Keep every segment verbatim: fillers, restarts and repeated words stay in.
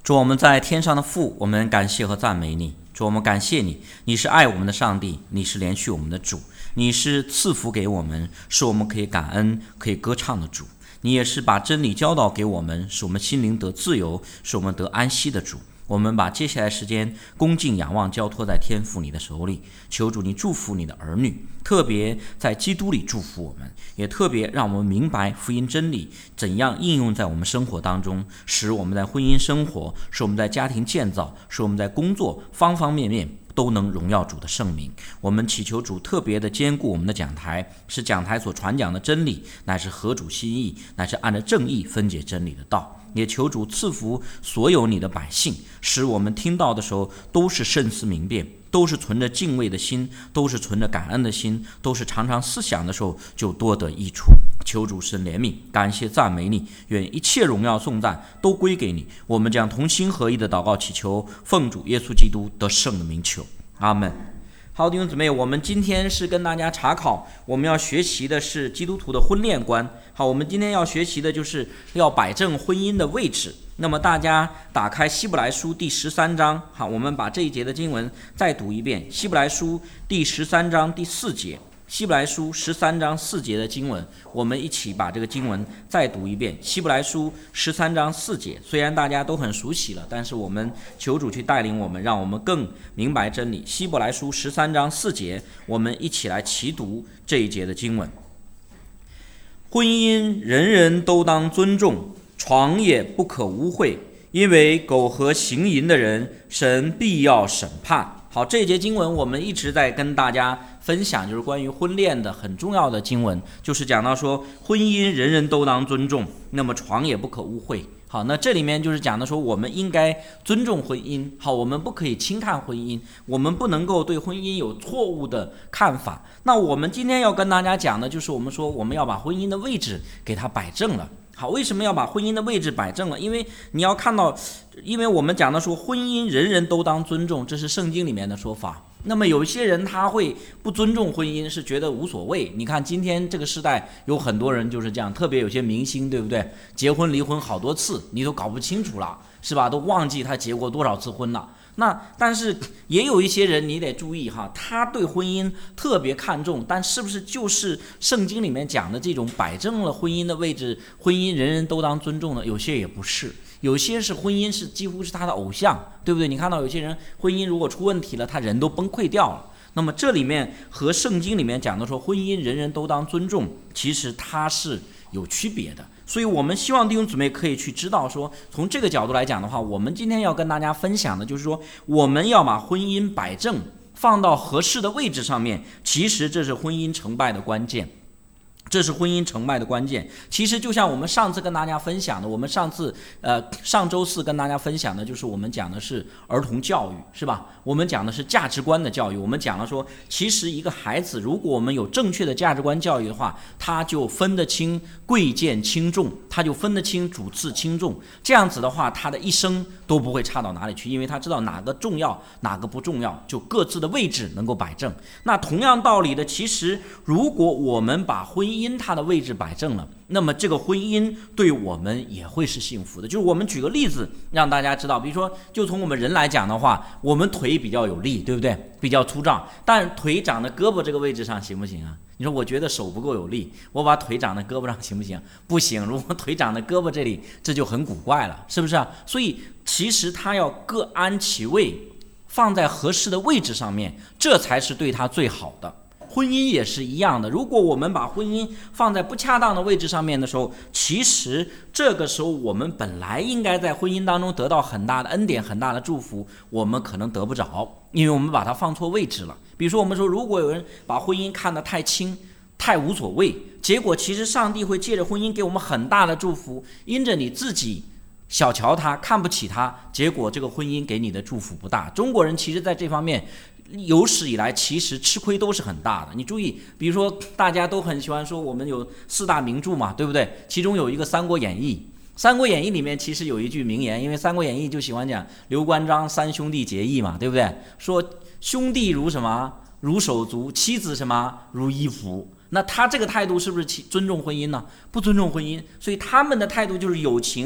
主，我们在天上的父，我们感谢和赞美你。主，我们感谢你，你是爱我们的上帝，你是怜恤我们的主，你是赐福给我们，使我们可以感恩、可以歌唱的主。你也是把真理教导给我们，使我们心灵得自由，使我们得安息的主。我们把接下来时间恭敬仰望交托在天父你的手里，求主你祝福你的儿女，特别在基督里祝福我们，也特别让我们明白福音真理怎样应用在我们生活当中，使我们在婚姻生活，使我们在家庭建造，使我们在工作方方面面都能荣耀主的圣名。我们祈求主特别的兼顾我们的讲台，使讲台所传讲的真理乃是合主心意，乃是按照正义分解真理的道。也求主赐福所有你的百姓，使我们听到的时候都是慎思明辨，都是存着敬畏的心，都是存着感恩的心，都是常常思想的时候就多得益处。求主神怜悯，感谢赞美你，愿一切荣耀颂赞都归给你。我们将同心合一的祷告祈求，奉主耶稣基督得胜的名求，阿们。好，弟兄姊妹，我们今天是跟大家查考，我们要学习的是基督徒的婚恋观。好，我们今天要学习的就是要摆正婚姻的位置。那么大家打开希伯来书第十三章，好，我们把这一节的经文再读一遍。希伯来书第十三章第四节，希伯来书十三章四节的经文，我们一起把这个经文再读一遍。希伯来书十三章四节，虽然大家都很熟悉了，但是我们求主去带领我们，让我们更明白真理。希伯来书十三章四节，我们一起来齐读这一节的经文。婚姻人人都当尊重，床也不可污秽，因为苟合行淫的人，神必要审判。好，这一节经文我们一直在跟大家分享，就是关于婚恋的很重要的经文，就是讲到说婚姻人人都当尊重，那么床也不可污秽。好，那这里面就是讲的说我们应该尊重婚姻，好，我们不可以轻看婚姻，我们不能够对婚姻有错误的看法。那我们今天要跟大家讲的就是我们说我们要把婚姻的位置给它摆正了。好，为什么要把婚姻的位置摆正了？因为你要看到，因为我们讲的说婚姻人人都当尊重，这是圣经里面的说法。那么有一些人他会不尊重婚姻，是觉得无所谓。你看今天这个时代有很多人就是这样，特别有些明星，对不对？结婚离婚好多次，你都搞不清楚了，是吧？都忘记他结过多少次婚了。那但是也有一些人你得注意哈，他对婚姻特别看重，但是不是就是圣经里面讲的这种摆正了婚姻的位置，婚姻人人都当尊重呢？有些也不是，有些是婚姻是几乎是他的偶像，对不对？你看到有些人婚姻如果出问题了，他人都崩溃掉了。那么这里面和圣经里面讲的说婚姻人人都当尊重，其实它是有区别的。所以我们希望弟兄姊妹可以去知道说，从这个角度来讲的话，我们今天要跟大家分享的就是说，我们要把婚姻摆正，放到合适的位置上面，其实这是婚姻成败的关键。这是婚姻成败的关键。其实就像我们上次跟大家分享的，我们上次呃上周四跟大家分享的就是我们讲的是儿童教育，是吧？我们讲的是价值观的教育。我们讲了说，其实一个孩子如果我们有正确的价值观教育的话，他就分得清贵贱轻重，他就分得清主次轻重。这样子的话，他的一生都不会差到哪里去，因为他知道哪个重要，哪个不重要，就各自的位置能够摆正。那同样道理的，其实如果我们把婚姻因它的位置摆正了，那么这个婚姻对我们也会是幸福的。就是我们举个例子让大家知道，比如说就从我们人来讲的话，我们腿比较有力，对不对？比较粗壮，但腿长在胳膊这个位置上行不行啊？你说我觉得手不够有力，我把腿长在胳膊上行不行？不行，如果腿长在胳膊这里，这就很古怪了，是不是啊？所以其实它要各安其位，放在合适的位置上面，这才是对它最好的。婚姻也是一样的，如果我们把婚姻放在不恰当的位置上面的时候，其实这个时候我们本来应该在婚姻当中得到很大的恩典，很大的祝福，我们可能得不着，因为我们把它放错位置了。比如说我们说，如果有人把婚姻看得太轻，太无所谓，结果其实上帝会借着婚姻给我们很大的祝福，因着你自己小瞧他，看不起他，结果这个婚姻给你的祝福不大。中国人其实在这方面有史以来其实吃亏都是很大的。你注意，比如说大家都很喜欢说我们有四大名著嘛，对不对？其中有一个《三国演义》，《三国演义》里面其实有一句名言，因为《三国演义》就喜欢讲刘关张三兄弟结义嘛，对不对？说兄弟如什么？如手足，妻子什么？如衣服。那他这个态度是不是尊重婚姻呢？不尊重婚姻，所以他们的态度就是友情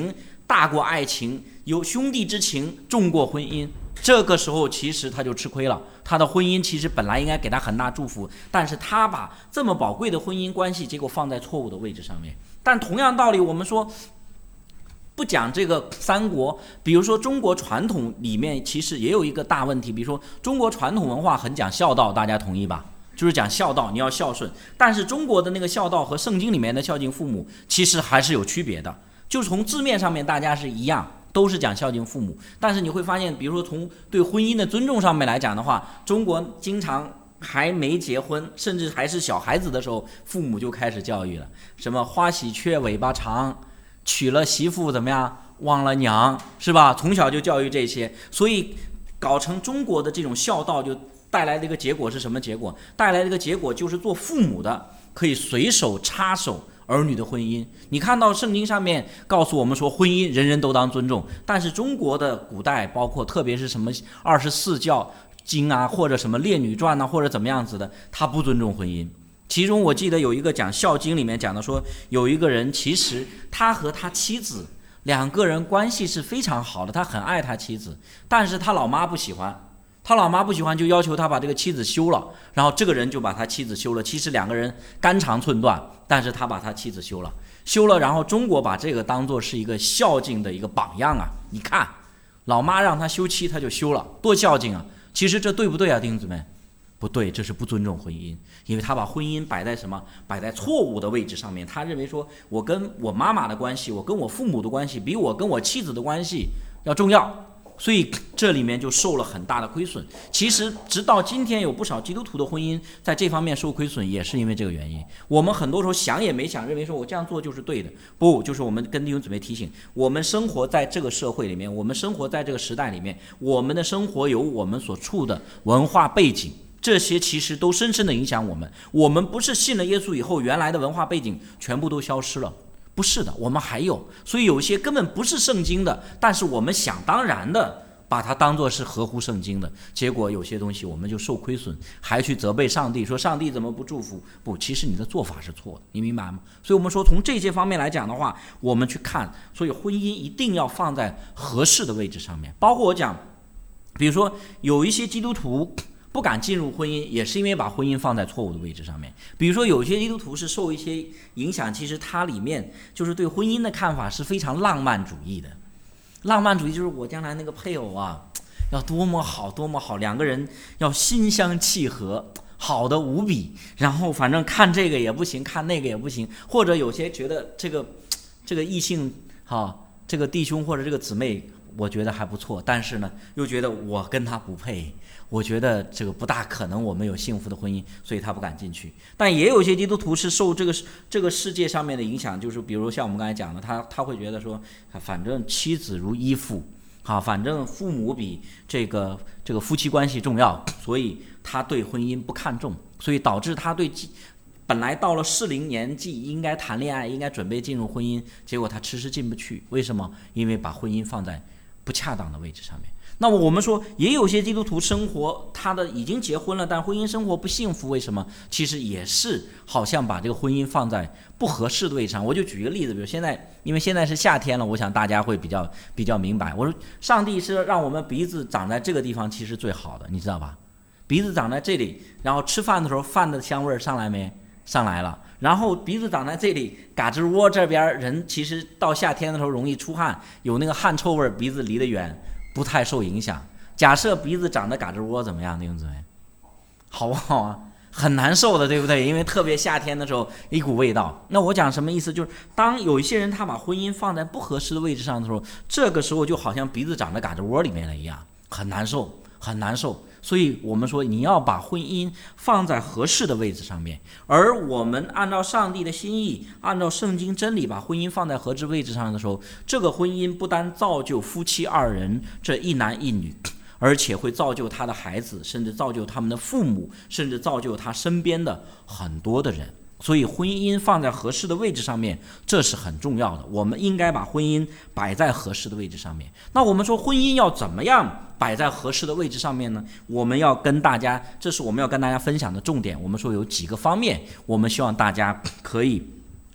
大过爱情，有兄弟之情重过婚姻。这个时候其实他就吃亏了，他的婚姻其实本来应该给他很大祝福，但是他把这么宝贵的婚姻关系结果放在错误的位置上面。但同样道理，我们说不讲这个三国，比如说中国传统里面其实也有一个大问题，比如说中国传统文化很讲孝道，大家同意吧？就是讲孝道，你要孝顺。但是中国的那个孝道和圣经里面的孝敬父母其实还是有区别的，就从字面上面大家是一样，都是讲孝敬父母，但是你会发现，比如说从对婚姻的尊重上面来讲的话，中国经常还没结婚，甚至还是小孩子的时候，父母就开始教育了，什么花喜鹊尾巴长，娶了媳妇怎么样，忘了娘，是吧？从小就教育这些，所以搞成中国的这种孝道，就带来的一个结果是什么结果？带来的一个结果就是做父母的可以随手插手儿女的婚姻。你看到圣经上面告诉我们说，婚姻人人都当尊重，但是中国的古代，包括特别是什么二十四教经啊，或者什么列女传啊，或者怎么样子的，他不尊重婚姻。其中我记得有一个讲孝经里面讲的说，有一个人其实他和他妻子两个人关系是非常好的，他很爱他妻子，但是他老妈不喜欢。他老妈不喜欢，就要求他把这个妻子休了，然后这个人就把他妻子休了。其实两个人肝肠寸断，但是他把他妻子休了，休了。然后中国把这个当作是一个孝敬的一个榜样啊！你看，老妈让他休妻，他就休了，多孝敬啊！其实这对不对啊，弟兄姊妹？不对，这是不尊重婚姻，因为他把婚姻摆在什么？摆在错误的位置上面。他认为说，我跟我妈妈的关系，我跟我父母的关系，比我跟我妻子的关系要重要。所以这里面就受了很大的亏损。其实直到今天，有不少基督徒的婚姻在这方面受亏损，也是因为这个原因。我们很多时候想也没想，认为说我这样做就是对的。不，就是我们跟弟兄姊妹提醒，我们生活在这个社会里面，我们生活在这个时代里面，我们的生活有我们所处的文化背景，这些其实都深深的影响我们。我们不是信了耶稣以后，原来的文化背景全部都消失了。不是的，我们还有，所以有些根本不是圣经的，但是我们想当然的把它当作是合乎圣经的，结果有些东西我们就受亏损，还去责备上帝，说上帝怎么不祝福？不，其实你的做法是错的，你明白吗？所以我们说从这些方面来讲的话，我们去看，所以婚姻一定要放在合适的位置上面。包括我讲，比如说有一些基督徒不敢进入婚姻，也是因为把婚姻放在错误的位置上面。比如说有些基督徒是受一些影响，其实它里面就是对婚姻的看法是非常浪漫主义的。浪漫主义就是我将来那个配偶啊，要多么好多么好，两个人要心相契合，好的无比，然后反正看这个也不行，看那个也不行，或者有些觉得这个这个异性哈，这个弟兄或者这个姊妹我觉得还不错，但是呢又觉得我跟他不配，我觉得这个不大可能我们有幸福的婚姻，所以他不敢进去。但也有些基督徒是受这个这个世界上面的影响，就是比如像我们刚才讲的，他他会觉得说，反正妻子如依附，好，反正父母比这个这个夫妻关系重要，所以他对婚姻不看重，所以导致他对本来到了适龄年纪应该谈恋爱，应该准备进入婚姻，结果他迟迟进不去。为什么？因为把婚姻放在不恰当的位置上面。那么我们说，也有些基督徒生活，他的已经结婚了，但婚姻生活不幸福，为什么？其实也是好像把这个婚姻放在不合适的位置上。我就举一个例子，比如现在，因为现在是夏天了，我想大家会比较比较明白。我说，上帝是让我们鼻子长在这个地方，其实最好的，你知道吧？鼻子长在这里，然后吃饭的时候，饭的香味上来没？上来了。然后鼻子长在这里，胳肢窝这边，人其实到夏天的时候容易出汗，有那个汗臭味，鼻子离得远。不太受影响。假设鼻子长在胳肢窝怎么样，弟兄姊妹？好不好啊？很难受的，对不对？因为特别夏天的时候一股味道。那我讲什么意思？就是当有一些人他把婚姻放在不合适的位置上的时候，这个时候就好像鼻子长在胳肢窝里面了一样，很难受，很难受。所以我们说你要把婚姻放在合适的位置上面，而我们按照上帝的心意，按照圣经真理把婚姻放在合适位置上的时候，这个婚姻不单造就夫妻二人这一男一女，而且会造就他的孩子，甚至造就他们的父母，甚至造就他身边的很多的人。所以婚姻放在合适的位置上面，这是很重要的。我们应该把婚姻摆在合适的位置上面。那我们说婚姻要怎么样摆在合适的位置上面呢？我们要跟大家，这是我们要跟大家分享的重点。我们说有几个方面，我们希望大家可以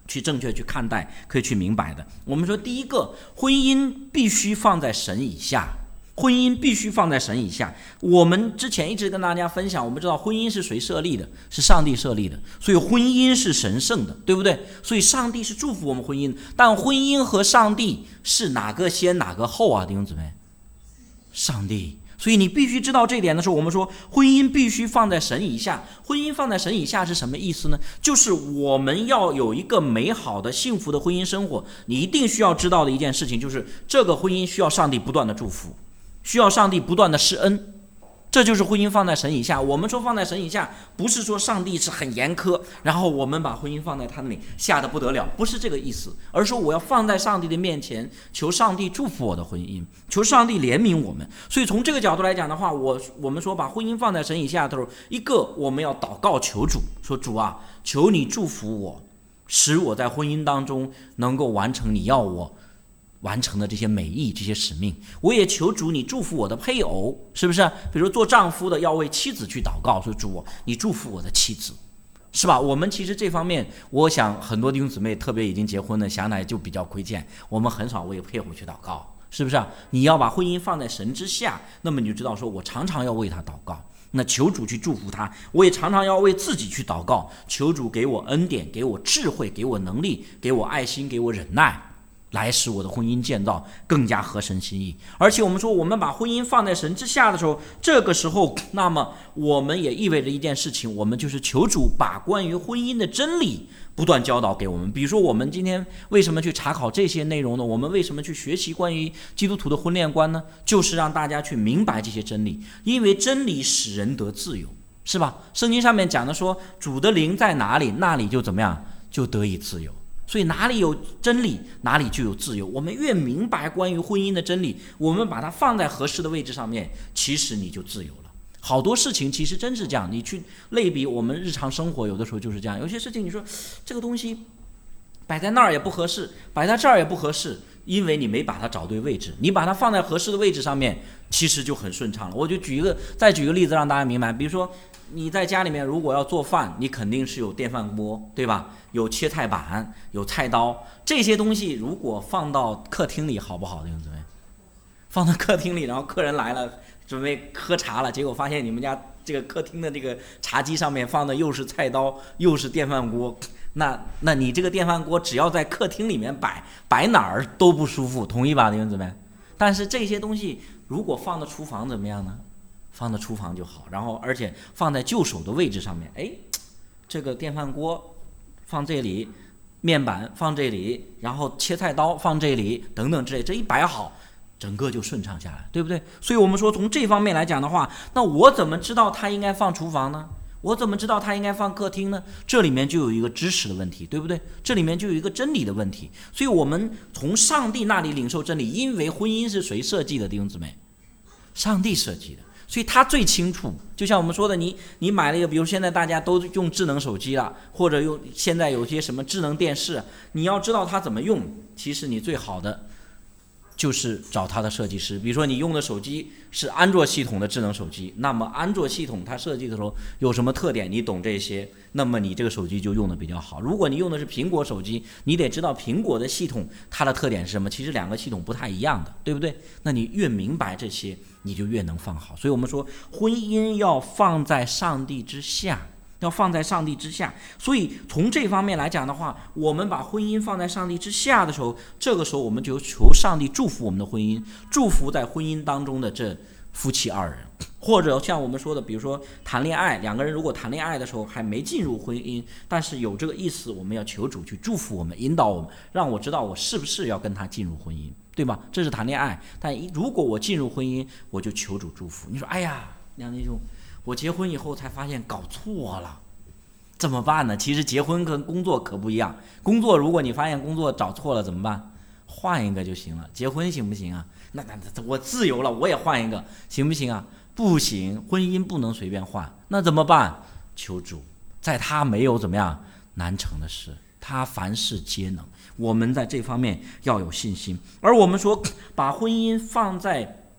去正确去看待，可以去明白的。我们说第一个，婚姻必须放在神以下，婚姻必须放在神以下。我们之前一直跟大家分享，我们知道婚姻是谁设立的？是上帝设立的，所以婚姻是神圣的，对不对？所以上帝是祝福我们婚姻，但婚姻和上帝是哪个先哪个后啊？弟兄姊妹，上帝。所以你必须知道这一点的时候，我们说婚姻必须放在神以下。婚姻放在神以下是什么意思呢？就是我们要有一个美好的幸福的婚姻生活，你一定需要知道的一件事情，就是这个婚姻需要上帝不断的祝福，需要上帝不断的施恩，这就是婚姻放在神以下。我们说放在神以下，不是说上帝是很严苛，然后我们把婚姻放在他那里吓得不得了，不是这个意思，而是说我要放在上帝的面前，求上帝祝福我的婚姻，求上帝怜悯我们。所以从这个角度来讲的话，我我们说把婚姻放在神以下的时候，一个我们要祷告求主，说主啊，求你祝福我，使我在婚姻当中能够完成你要我完成的这些美意，这些使命。我也求主你祝福我的配偶，是不是？比如做丈夫的要为妻子去祷告，说主你祝福我的妻子，是吧？我们其实这方面，我想很多弟兄姊妹，特别已经结婚的，想来就比较亏欠，我们很少为配偶去祷告，是不是？你要把婚姻放在神之下，那么你就知道说我常常要为他祷告，那求主去祝福他。我也常常要为自己去祷告，求主给我恩典，给我智慧，给我能力，给我爱心，给我忍耐，来使我的婚姻建造更加合神心意。而且我们说我们把婚姻放在神之下的时候，这个时候那么我们也意味着一件事情，我们就是求主把关于婚姻的真理不断教导给我们。比如说我们今天为什么去查考这些内容呢？我们为什么去学习关于基督徒的婚恋观呢？就是让大家去明白这些真理，因为真理使人得自由，是吧？圣经上面讲的说主的灵在哪里，那里就怎么样，就得以自由。所以哪里有真理，哪里就有自由。我们越明白关于婚姻的真理，我们把它放在合适的位置上面，其实你就自由了。好多事情其实真是这样，你去类比我们日常生活，有的时候就是这样。有些事情你说这个东西摆在那儿也不合适，摆在这儿也不合适，因为你没把它找对位置。你把它放在合适的位置上面，其实就很顺畅了。我就举一个，再举个例子让大家明白。比如说你在家里面如果要做饭，你肯定是有电饭锅，对吧？有切菜板，有菜刀，这些东西如果放到客厅里好不好？弟兄姊妹，放到客厅里，然后客人来了准备喝茶了，结果发现你们家这个客厅的这个茶几上面放的又是菜刀又是电饭锅，那那你这个电饭锅只要在客厅里面摆，摆哪儿都不舒服，同意吧，弟兄姊妹？但是这些东西如果放到厨房怎么样呢？放到厨房就好，然后而且放在就手的位置上面，哎，这个电饭锅放这里，面板放这里，然后切菜刀放这里，等等之类，这一摆好，整个就顺畅下来，对不对？所以我们说从这方面来讲的话，那我怎么知道它应该放厨房呢？我怎么知道它应该放客厅呢？这里面就有一个知识的问题，对不对？这里面就有一个真理的问题。所以我们从上帝那里领受真理，因为婚姻是谁设计的，弟兄姊妹？上帝设计的。所以他最清楚，就像我们说的，你你买了一个，比如现在大家都用智能手机了，或者用现在有些什么智能电视，你要知道它怎么用，其实你最好的就是找它的设计师。比如说你用的手机是安卓系统的智能手机，那么安卓系统它设计的时候有什么特点，你懂这些，那么你这个手机就用的比较好。如果你用的是苹果手机，你得知道苹果的系统它的特点是什么，其实两个系统不太一样的，对不对？那你越明白这些，你就越能放好。所以我们说婚姻要放在上帝之下，要放在上帝之下。所以从这方面来讲的话，我们把婚姻放在上帝之下的时候，这个时候我们就求上帝祝福我们的婚姻，祝福在婚姻当中的这夫妻二人。或者像我们说的，比如说谈恋爱，两个人如果谈恋爱的时候还没进入婚姻，但是有这个意思，我们要求主去祝福我们，引导我们，让我知道我是不是要跟他进入婚姻，对吧？这是谈恋爱。但如果我进入婚姻，我就求主祝福。你说哎呀，梁弟兄，我结婚以后才发现搞错了，怎么办呢？其实结婚跟工作可不一样。工作如果你发现工作找错了怎么办？换一个就行了。结婚行不行啊？那那我自由了，我也换一个，行不行啊？不行，婚姻不能随便换。那怎么办？求主，在他没有怎么样难成的事，他凡事皆能。我们在这方面要有信心。而我们说把婚姻放在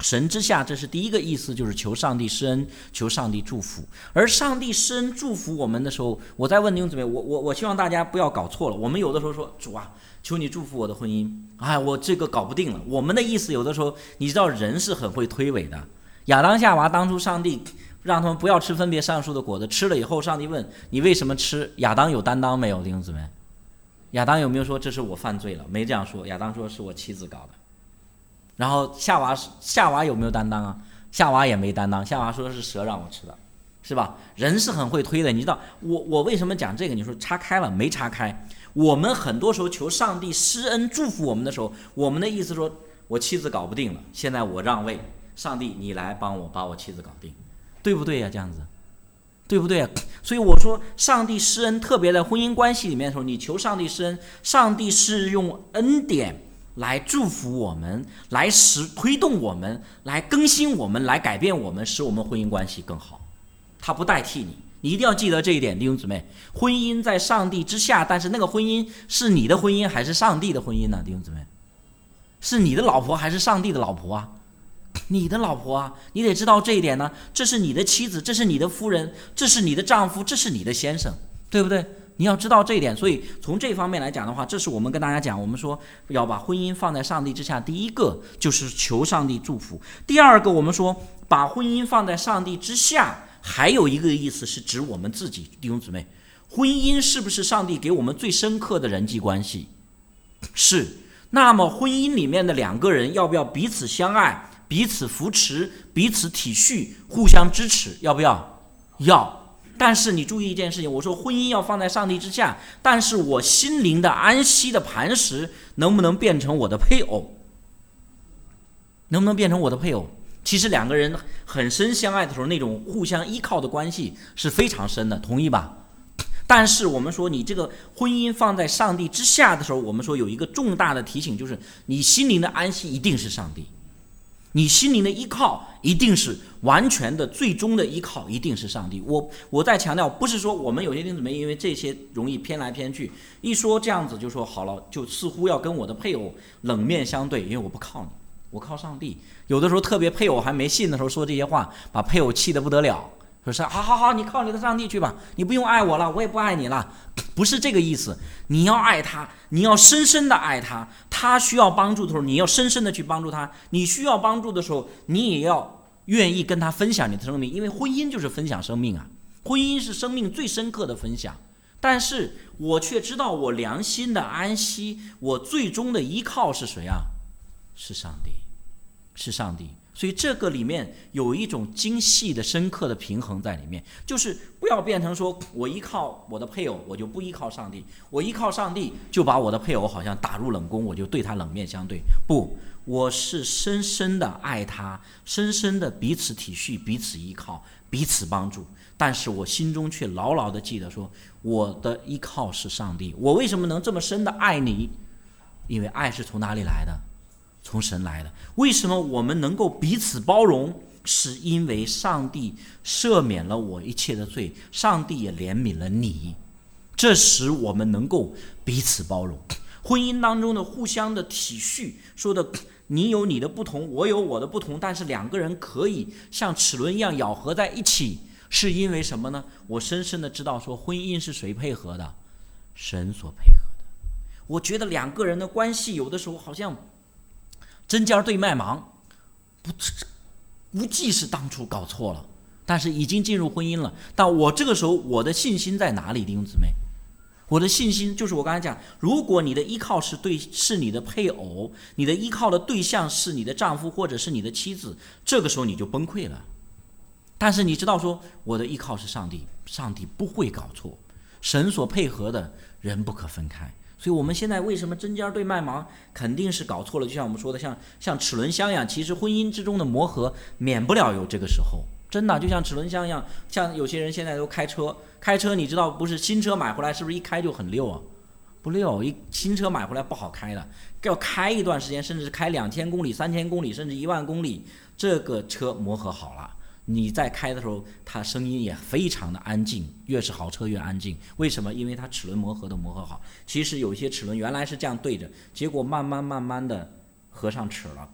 神之下，这是第一个意思，就是求上帝施恩，求上帝祝福。而上帝施恩祝福我们的时候，我在问弟兄姊妹，我我我希望大家不要搞错了。我们有的时候说，主啊，求你祝福我的婚姻，哎，我这个搞不定了。我们的意思有的时候，你知道人是很会推诿的。亚当夏娃当初上帝让他们不要吃分别善恶树的果子，吃了以后，上帝问你为什么吃？亚当有担当没有？弟兄姊妹，亚当有没有说这是我犯罪了？没这样说，亚当说是我妻子搞的。然后夏娃夏娃有没有担当啊？夏娃也没担当，夏娃说是蛇让我吃的，是吧？人是很会推的，你知道我我为什么讲这个？你说岔开了没岔开？我们很多时候求上帝施恩祝福我们的时候，我们的意思说我妻子搞不定了，现在我让位，上帝你来帮我把我妻子搞定，对不对呀、啊？这样子对不对啊？所以我说上帝施恩，特别在婚姻关系里面的时候，你求上帝施恩，上帝是用恩典来祝福我们，来使推动我们，来更新我们，来改变我们，使我们婚姻关系更好。他不代替你，你一定要记得这一点，弟兄姊妹。婚姻在上帝之下，但是那个婚姻是你的婚姻还是上帝的婚姻呢？弟兄姊妹，是你的老婆还是上帝的老婆啊？你的老婆啊，你得知道这一点呢。这是你的妻子，这是你的夫人，这是你的丈夫，这是你的先生，对不对？你要知道这一点。所以从这方面来讲的话，这是我们跟大家讲，我们说要把婚姻放在上帝之下。第一个就是求上帝祝福，第二个我们说把婚姻放在上帝之下，还有一个意思是指我们自己。弟兄姊妹，婚姻是不是上帝给我们最深刻的人际关系？是。那么婚姻里面的两个人要不要彼此相爱，彼此扶持，彼此体恤，互相支持？要不要？要。但是你注意一件事情，我说婚姻要放在上帝之下，但是我心灵的安息的磐石能不能变成我的配偶？能不能变成我的配偶？其实两个人很深相爱的时候，那种互相依靠的关系是非常深的，同意吧？但是我们说你这个婚姻放在上帝之下的时候，我们说有一个重大的提醒，就是你心灵的安息一定是上帝，你心灵的依靠一定是完全的，最终的依靠一定是上帝。我我再强调，不是说我们有些弟兄姊妹因为这些容易偏来偏去，一说这样子就说好了，就似乎要跟我的配偶冷面相对，因为我不靠你，我靠上帝。有的时候特别配偶还没信的时候说这些话，把配偶气得不得了，说是好好好，你靠你的上帝去吧，你不用爱我了，我也不爱你了。不是这个意思，你要爱他，你要深深的爱他，他需要帮助的时候，你要深深的去帮助他，你需要帮助的时候，你也要愿意跟他分享你的生命，因为婚姻就是分享生命啊，婚姻是生命最深刻的分享。但是我却知道我良心的安息，我最终的依靠是谁啊？是上帝，是上帝。所以这个里面有一种精细的深刻的平衡在里面，就是不要变成说我依靠我的配偶，我就不依靠上帝，我依靠上帝就把我的配偶好像打入冷宫，我就对他冷面相对。不，我是深深的爱他，深深的彼此体恤，彼此依靠，彼此帮助，但是我心中却牢牢的记得说，我的依靠是上帝。我为什么能这么深的爱你？因为爱是从哪里来的？从神来的。为什么我们能够彼此包容？是因为上帝赦免了我一切的罪，上帝也怜悯了你，这使我们能够彼此包容。婚姻当中的互相的体恤，说的你有你的不同，我有我的不同，但是两个人可以像齿轮一样咬合在一起，是因为什么呢？我深深的知道说，婚姻是谁配合的？神所配合的。我觉得两个人的关系有的时候好像针尖对麦芒，不，无忌是当初搞错了，但是已经进入婚姻了。但我这个时候我的信心在哪里，弟兄姊妹？我的信心就是我刚才讲，如果你的依靠是对是你的配偶，你的依靠的对象是你的丈夫或者是你的妻子，这个时候你就崩溃了。但是你知道说，我的依靠是上帝，上帝不会搞错，神所配合的人不可分开。所以我们现在为什么针尖对麦芒，肯定是搞错了。就像我们说的，像像齿轮香一样，其实婚姻之中的磨合免不了有这个时候，真的就像齿轮香一样。像有些人现在都开车，开车你知道不是新车买回来是不是一开就很溜啊？不溜，一新车买回来不好开的，要开一段时间，甚至开两千公里、三千公里，甚至一万公里，这个车磨合好了。你在开的时候，它声音也非常的安静，越是好车越安静。为什么？因为它齿轮磨合的磨合好。其实有些齿轮原来是这样对着，结果慢慢慢慢的合上齿了，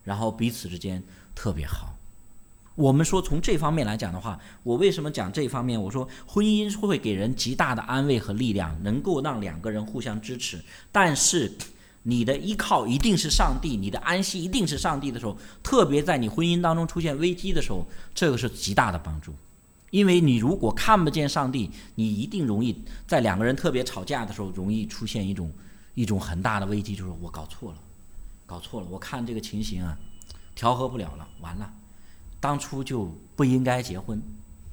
然后彼此之间特别好。我们说从这方面来讲的话，我为什么讲这方面？我说婚姻会给人极大的安慰和力量，能够让两个人互相支持，但是你的依靠一定是上帝，你的安息一定是上帝的时候，特别在你婚姻当中出现危机的时候，这个是极大的帮助。因为你如果看不见上帝，你一定容易在两个人特别吵架的时候，容易出现一种一种很大的危机，就是我搞错了，搞错了，我看这个情形啊，调和不了了，完了，当初就不应该结婚，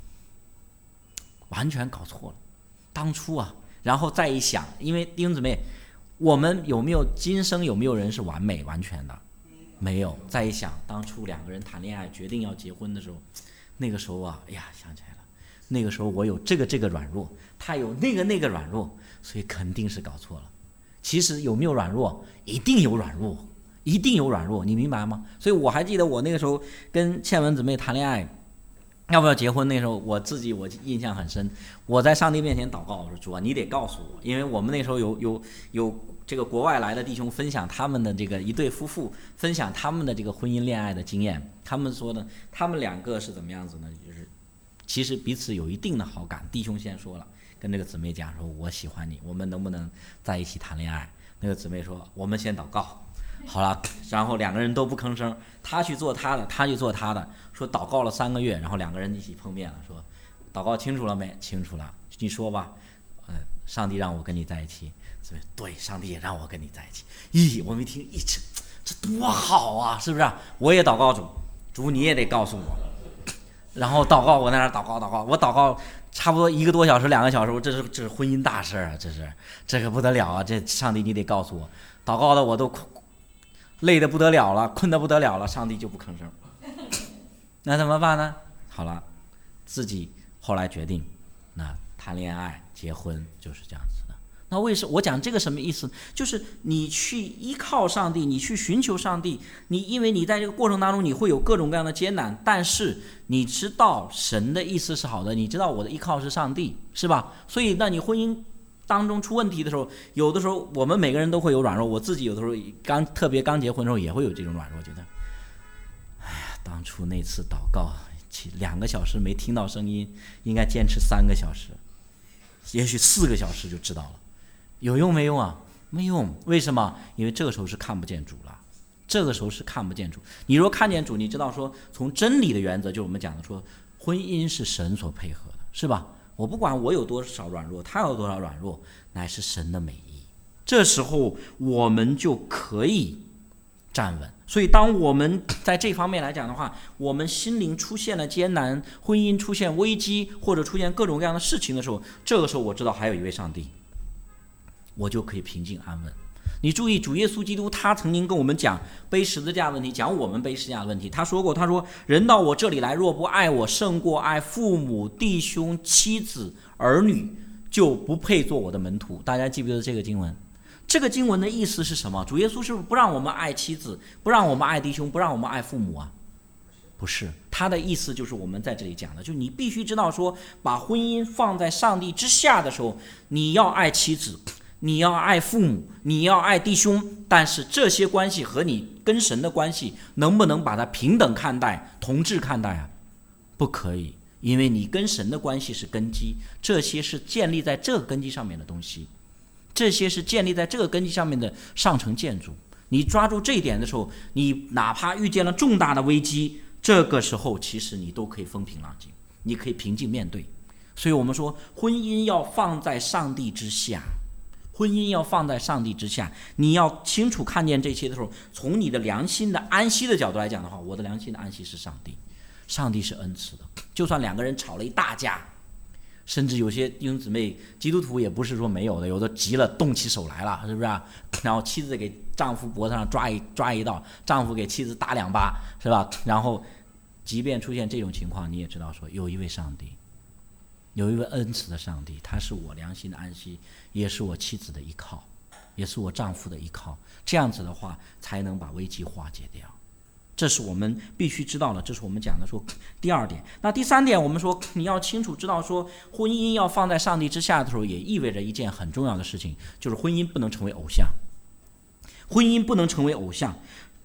完全搞错了，当初啊，然后再一想，因为弟兄姊妹，我们有没有今生有没有人是完美完全的？没有。再一想，当初两个人谈恋爱决定要结婚的时候，那个时候啊，哎呀，想起来了，那个时候我有这个这个软弱，他有那个那个软弱，所以肯定是搞错了。其实有没有软弱？一定有软弱，一定有软弱，你明白吗？所以我还记得我那个时候跟倩文姊妹谈恋爱，要不要结婚？那时候我自己我印象很深，我在上帝面前祷告，我说主啊，你得告诉我，因为我们那时候有有有这个国外来的弟兄分享他们的这个一对夫妇分享他们的这个婚姻恋爱的经验，他们说呢，他们两个是怎么样子呢？就是其实彼此有一定的好感，弟兄先说了，跟这个姊妹讲说，我喜欢你，我们能不能在一起谈恋爱？那个姊妹说，我们先祷告。好了，然后两个人都不吭声，他去做他的，他去做他的，说祷告了三个月，然后两个人一起碰面了，说祷告清楚了没？清楚了，你说吧，呃，上帝让我跟你在一起，对，上帝也让我跟你在一起。咦，我们一听，咦，这这多好啊，是不是？我也祷告主，主你也得告诉我。然后祷告，我在那儿祷告祷告，我祷告差不多一个多小时两个小时，这是这是婚姻大事啊，这是这个不得了啊，这上帝你得告诉我。祷告的我都累得不得了了，困得不得了了，上帝就不吭声。那怎么办呢？好了，自己后来决定，那谈恋爱结婚就是这样子的。那为什么我讲这个什么意思？就是你去依靠上帝，你去寻求上帝，你因为你在这个过程当中你会有各种各样的艰难，但是你知道神的意思是好的，你知道我的依靠是上帝，是吧？所以那你婚姻当中出问题的时候，有的时候我们每个人都会有软弱，我自己有的时候刚特别刚结婚的时候也会有这种软弱，觉得哎呀，当初那次祷告两个小时没听到声音，应该坚持三个小时，也许四个小时就知道了，有用没用啊？没用。为什么？因为这个时候是看不见主了，这个时候是看不见主。你若看见主，你知道说从真理的原则，就我们讲的说婚姻是神所配合的，是吧？我不管我有多少软弱，他有多少软弱，乃是神的美意。这时候我们就可以站稳。所以当我们在这方面来讲的话，我们心灵出现了艰难，婚姻出现危机，或者出现各种各样的事情的时候，这个时候我知道还有一位上帝，我就可以平静安稳。你注意，主耶稣基督他曾经跟我们讲背十字架问题，讲我们背十字架的问题。他说过，他说人到我这里来，若不爱我胜过爱父母弟兄妻子儿女，就不配做我的门徒。大家记不记得这个经文？这个经文的意思是什么？主耶稣是不是不让我们爱妻子，不让我们爱弟兄，不让我们爱父母啊？不是，他的意思就是我们在这里讲的，就是你必须知道说，把婚姻放在上帝之下的时候，你要爱妻子，你要爱父母，你要爱弟兄，但是这些关系和你跟神的关系能不能把它平等看待、同质看待啊？不可以，因为你跟神的关系是根基，这些是建立在这个根基上面的东西，这些是建立在这个根基上面的上层建筑。你抓住这一点的时候，你哪怕遇见了重大的危机，这个时候其实你都可以风平浪静，你可以平静面对。所以我们说婚姻要放在上帝之下，婚姻要放在上帝之下，你要清楚看见这些的时候，从你的良心的安息的角度来讲的话，我的良心的安息是上帝，上帝是恩慈的。就算两个人吵了一大架，甚至有些弟兄姊妹基督徒也不是说没有的，有的急了动起手来了，是不是啊？然后妻子给丈夫脖子上抓一抓一道，丈夫给妻子打两巴，是吧？然后即便出现这种情况，你也知道说有一位上帝，有一位恩慈的上帝，他是我良心的安息，也是我妻子的依靠，也是我丈夫的依靠。这样子的话才能把危机化解掉，这是我们必须知道的，这是我们讲的说第二点。那第三点，我们说你要清楚知道说婚姻要放在上帝之下的时候，也意味着一件很重要的事情，就是婚姻不能成为偶像。婚姻不能成为偶像。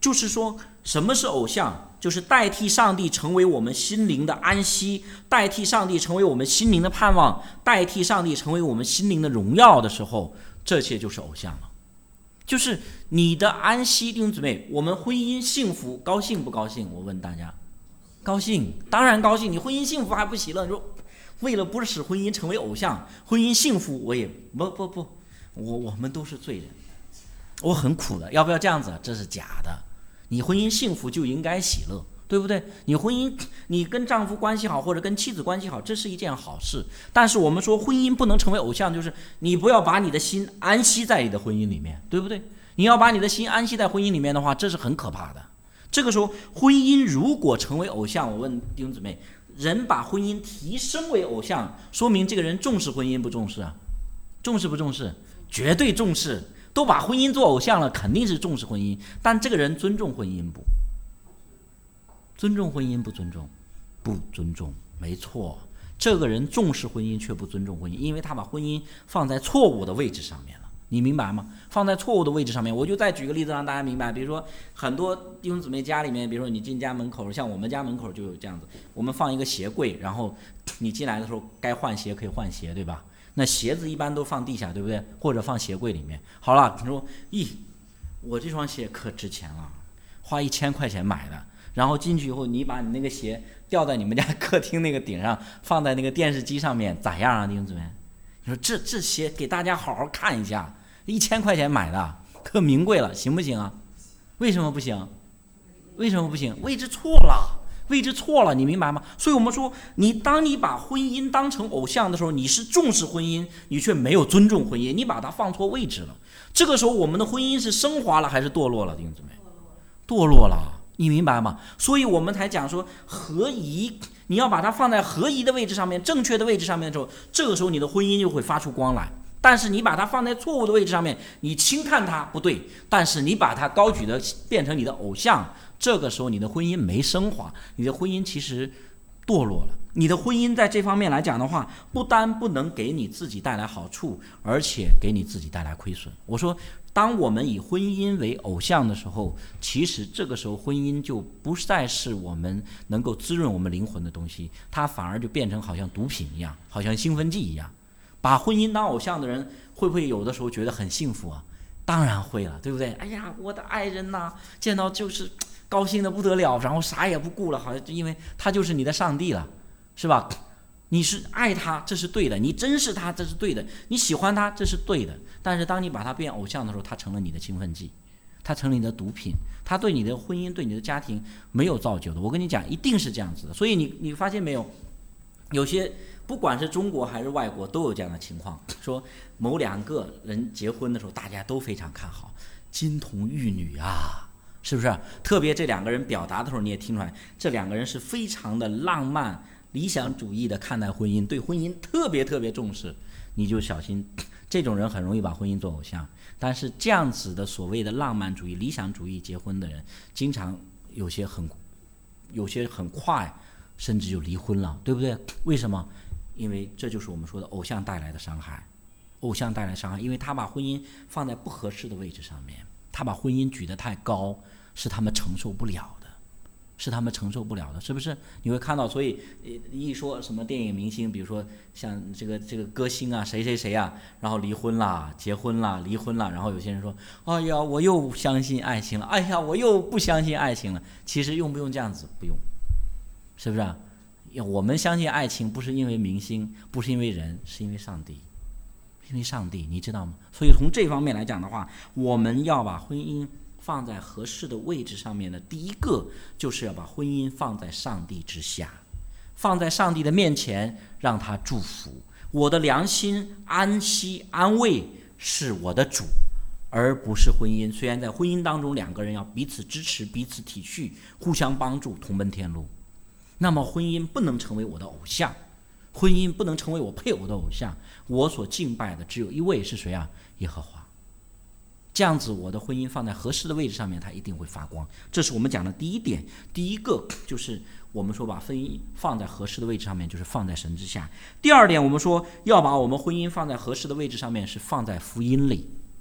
就是说什么是偶像，就是代替上帝成为我们心灵的安息，代替上帝成为我们心灵的盼望，代替上帝成为我们心灵的荣耀的时候，这些就是偶像了。就是你的安息，弟兄姊妹，我们婚姻幸福高兴不高兴？我问大家，高兴，当然高兴。你婚姻幸福还不喜乐？你说为了不是使婚姻成为偶像，婚姻幸福我也不不不，我我们都是罪人，我很苦的，要不要这样子？这是假的。你婚姻幸福就应该喜乐，对不对？你婚姻，你跟丈夫关系好，或者跟妻子关系好，这是一件好事。但是我们说婚姻不能成为偶像，就是你不要把你的心安息在你的婚姻里面，对不对？你要把你的心安息在婚姻里面的话，这是很可怕的。这个时候，婚姻如果成为偶像，我问弟兄姊妹，人把婚姻提升为偶像，说明这个人重视婚姻不重视啊？重视不重视？绝对重视。都把婚姻做偶像了，肯定是重视婚姻。但这个人尊重婚姻不？尊重婚姻不尊重？不尊重，没错。这个人重视婚姻却不尊重婚姻，因为他把婚姻放在错误的位置上面了。你明白吗？放在错误的位置上面。我就再举个例子让大家明白，比如说很多弟兄姊妹家里面，比如说你进家门口，像我们家门口就有这样子，我们放一个鞋柜，然后你进来的时候该换鞋可以换鞋，对吧？那鞋子一般都放地下，对不对？或者放鞋柜里面。好了，你说，咦，我这双鞋可值钱了，花一千块钱买的。然后进去以后，你把你那个鞋吊在你们家客厅那个顶上，放在那个电视机上面，咋样啊，弟兄姊妹？你说这这鞋给大家好好看一下，一千块钱买的，可名贵了，行不行啊？为什么不行？为什么不行？位置错了。位置错了，你明白吗？所以我们说，你当你把婚姻当成偶像的时候，你是重视婚姻，你却没有尊重婚姻，你把它放错位置了。这个时候，我们的婚姻是升华了还是堕落了？弟兄姊妹，堕落了，你明白吗？所以我们才讲说合宜，你要把它放在合宜的位置上面，正确的位置上面的时候，这个时候你的婚姻就会发出光来。但是你把它放在错误的位置上面，你轻看它不对，但是你把它高举的变成你的偶像，这个时候你的婚姻没升华，你的婚姻其实堕落了。你的婚姻在这方面来讲的话，不单不能给你自己带来好处，而且给你自己带来亏损。我说当我们以婚姻为偶像的时候，其实这个时候婚姻就不再是我们能够滋润我们灵魂的东西，它反而就变成好像毒品一样，好像兴奋剂一样。把婚姻当偶像的人会不会有的时候觉得很幸福啊？当然会了，对不对？哎呀，我的爱人呐、啊，见到就是高兴的不得了，然后啥也不顾了，好像因为他就是你的上帝了，是吧？你是爱他，这是对的；你珍视他，这是对的；你喜欢他，这是对的。但是当你把他变偶像的时候，他成了你的兴奋剂，他成了你的毒品，他对你的婚姻、对你的家庭没有造就的。我跟你讲，一定是这样子的。所以你你发现没有？有些不管是中国还是外国都有这样的情况，说某两个人结婚的时候大家都非常看好，金童玉女啊，是不是？特别这两个人表达的时候你也听出来，这两个人是非常的浪漫理想主义的看待婚姻，对婚姻特别特别重视，你就小心这种人很容易把婚姻做偶像。但是这样子的所谓的浪漫主义理想主义结婚的人，经常有些很有些很快甚至就离婚了，对不对？为什么？因为这就是我们说的偶像带来的伤害，偶像带来伤害，因为他把婚姻放在不合适的位置上面，他把婚姻举得太高，是他们承受不了的，是他们承受不了的，是不是？你会看到，所以一说什么电影明星，比如说像这个这个歌星啊，谁谁谁啊，然后离婚啦，结婚啦，离婚啦，然后有些人说，哎呀，我又相信爱情了，哎呀，我又不相信爱情了。其实用不用这样子？不用，是不是啊？我们相信爱情不是因为明星，不是因为人，是因为上帝，因为上帝，你知道吗？所以从这方面来讲的话，我们要把婚姻放在合适的位置上面的第一个，就是要把婚姻放在上帝之下，放在上帝的面前，让他祝福。我的良心安息安慰是我的主，而不是婚姻。虽然在婚姻当中两个人要彼此支持，彼此体恤，互相帮助，同奔天路，那么婚姻不能成为我的偶像，婚姻不能成为我配偶的偶像。我所敬拜的只有一位，是谁啊？耶和华。这样子我的婚姻放在合适的位置上面，它一定会发光。这是我们讲的第一点。第一个就是我们说把婚姻放在合适的位置上面，就是放在神之下。第二点，我们说要把我们婚姻放在合适的位置上面，是放在福音里。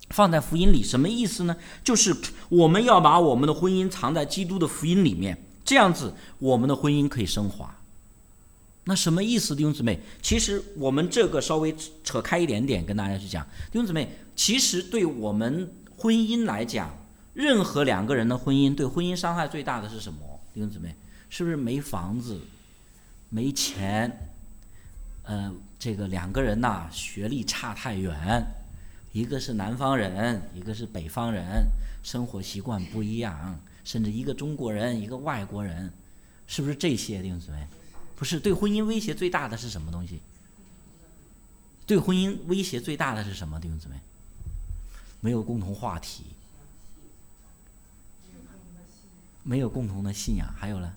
放在福音里，什么意思呢？就是我们要把我们的婚姻藏在基督的福音里面，这样子我们的婚姻可以升华。那什么意思，弟兄姊妹？其实我们这个稍微扯开一点点跟大家去讲，弟兄姊妹，其实对我们婚姻来讲，任何两个人的婚姻，对婚姻伤害最大的是什么？弟兄姊妹，是不是没房子、没钱？呃，这个两个人呐、啊，学历差太远，一个是南方人，一个是北方人，生活习惯不一样，甚至一个中国人，一个外国人，是不是这些，弟兄姊妹？不是，对婚姻威胁最大的是什么东西？对婚姻威胁最大的是什么，弟兄姊妹？没有共同话题，没有共同的信仰，还有呢？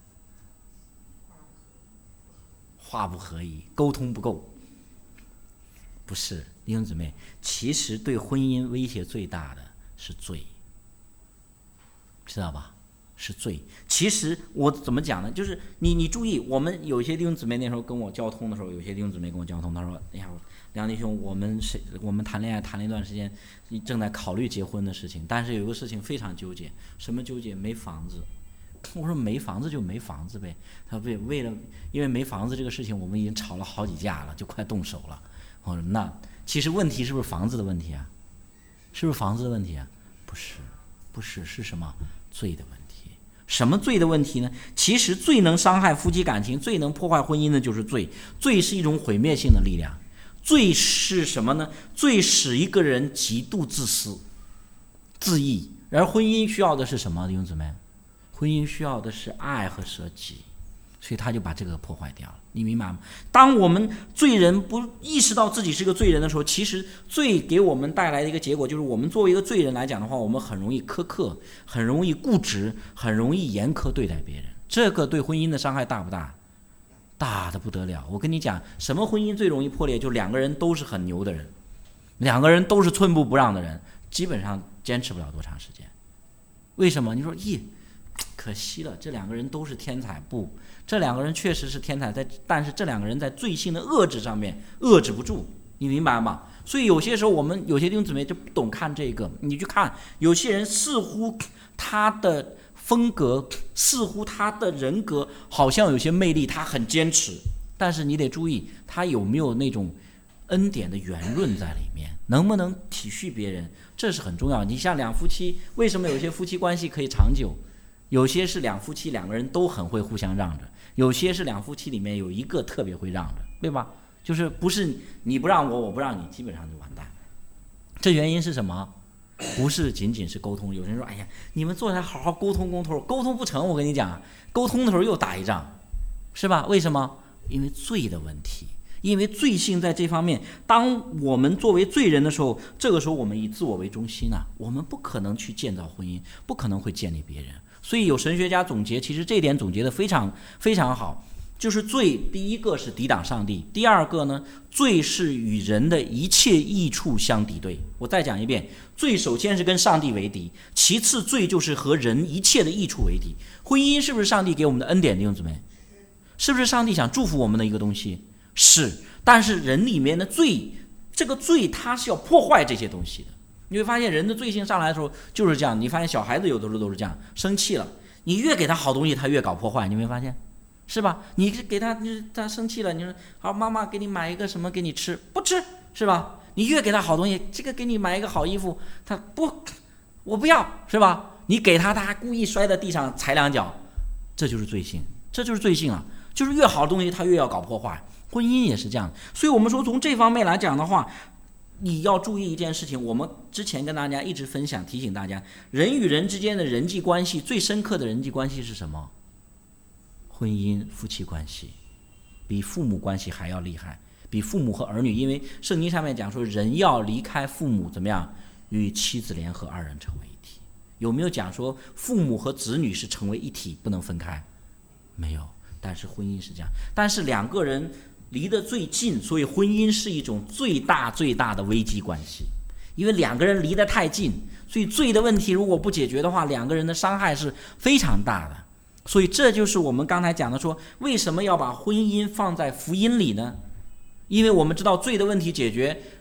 话不合一，沟通不够。不是，弟兄姊妹，其实对婚姻威胁最大的是罪，知道吧？是罪。其实我怎么讲呢？就是你你注意，我们有些弟兄姊妹那时候跟我交通的时候，有些弟兄姊妹跟我交通，他说：“哎呀，梁弟兄，我们谁我们谈恋爱谈了一段时间，正在考虑结婚的事情，但是有个事情非常纠结，什么纠结？没房子。”我说：“没房子就没房子呗。”他说：“为为了因为没房子这个事情，我们已经吵了好几架了，就快动手了。”我说：“那其实问题是不是房子的问题啊？是不是房子的问题啊？不是，不是，是什么？罪的问题。”什么罪的问题呢？其实最能伤害夫妻感情、最能破坏婚姻的就是罪。罪是一种毁灭性的力量。罪是什么呢？罪使一个人极度自私、自义。而婚姻需要的是什么，弟兄姊妹？婚姻需要的是爱和舍己。所以他就把这个破坏掉了，你明白吗？当我们罪人不意识到自己是个罪人的时候，其实罪给我们带来的一个结果就是，我们作为一个罪人来讲的话，我们很容易苛刻，很容易固执，很容易严苛对待别人。这个对婚姻的伤害大不大？大的不得了。我跟你讲，什么婚姻最容易破裂？就两个人都是很牛的人，两个人都是寸步不让的人，基本上坚持不了多长时间。为什么？你说，咦，可惜了，这两个人都是天才。不，这两个人确实是天才，在但是这两个人在罪性的遏制上面遏制不住，你明白吗？所以有些时候我们有些弟兄姊妹就不懂看这个，你去看有些人似乎他的风格，似乎他的人格好像有些魅力，他很坚持，但是你得注意他有没有那种恩典的圆润在里面，能不能体恤别人，这是很重要。你像两夫妻，为什么有些夫妻关系可以长久？有些是两夫妻两个人都很会互相让着，有些是两夫妻里面有一个特别会让着，对吧？就是不是你不让我，我不让你，基本上就完蛋。这原因是什么？不是仅仅是沟通。有人说：“哎呀，你们坐下来好好沟通沟通，沟通不成，我跟你讲，沟通的时候又打一仗，是吧？为什么？因为罪的问题。”因为罪性在这方面，当我们作为罪人的时候，这个时候我们以自我为中心啊，我们不可能去建造婚姻，不可能会建立别人。所以有神学家总结，其实这一点总结的非常非常好，就是罪第一个是抵挡上帝，第二个呢，罪是与人的一切益处相敌对。我再讲一遍，罪首先是跟上帝为敌，其次罪就是和人一切的益处为敌。婚姻是不是上帝给我们的恩典，弟兄姊妹？是不是上帝想祝福我们的一个东西？是，但是人里面的罪，这个罪它是要破坏这些东西的。你会发现人的罪性上来的时候就是这样，你发现小孩子有的时候都是这样，生气了，你越给他好东西他越搞破坏，你没发现？是吧？你给他他生气了，你说好，妈妈给你买一个什么给你吃，不吃，是吧？你越给他好东西，这个给你买一个好衣服，他不，我不要，是吧？你给他，他还故意摔在地上踩两脚，这就是罪性，这就是罪性啊！就是越好的东西他越要搞破坏。婚姻也是这样，所以我们说从这方面来讲的话，你要注意一件事情，我们之前跟大家一直分享提醒大家，人与人之间的人际关系最深刻的人际关系是什么？婚姻夫妻关系比父母关系还要厉害，比父母和儿女，因为圣经上面讲说人要离开父母怎么样，与妻子联合，二人成为一体。有没有讲说父母和子女是成为一体不能分开？没有，但是婚姻是这样，但是两个人离得最近，所以婚姻是一种最大最大的危机关系。因为两个人离得太近，所以罪的问题如果不解决的话，两个人的伤害是非常大的。所以这就是我们刚才讲的说，为什么要把婚姻放在福音里呢？因为我们知道罪的问题解决，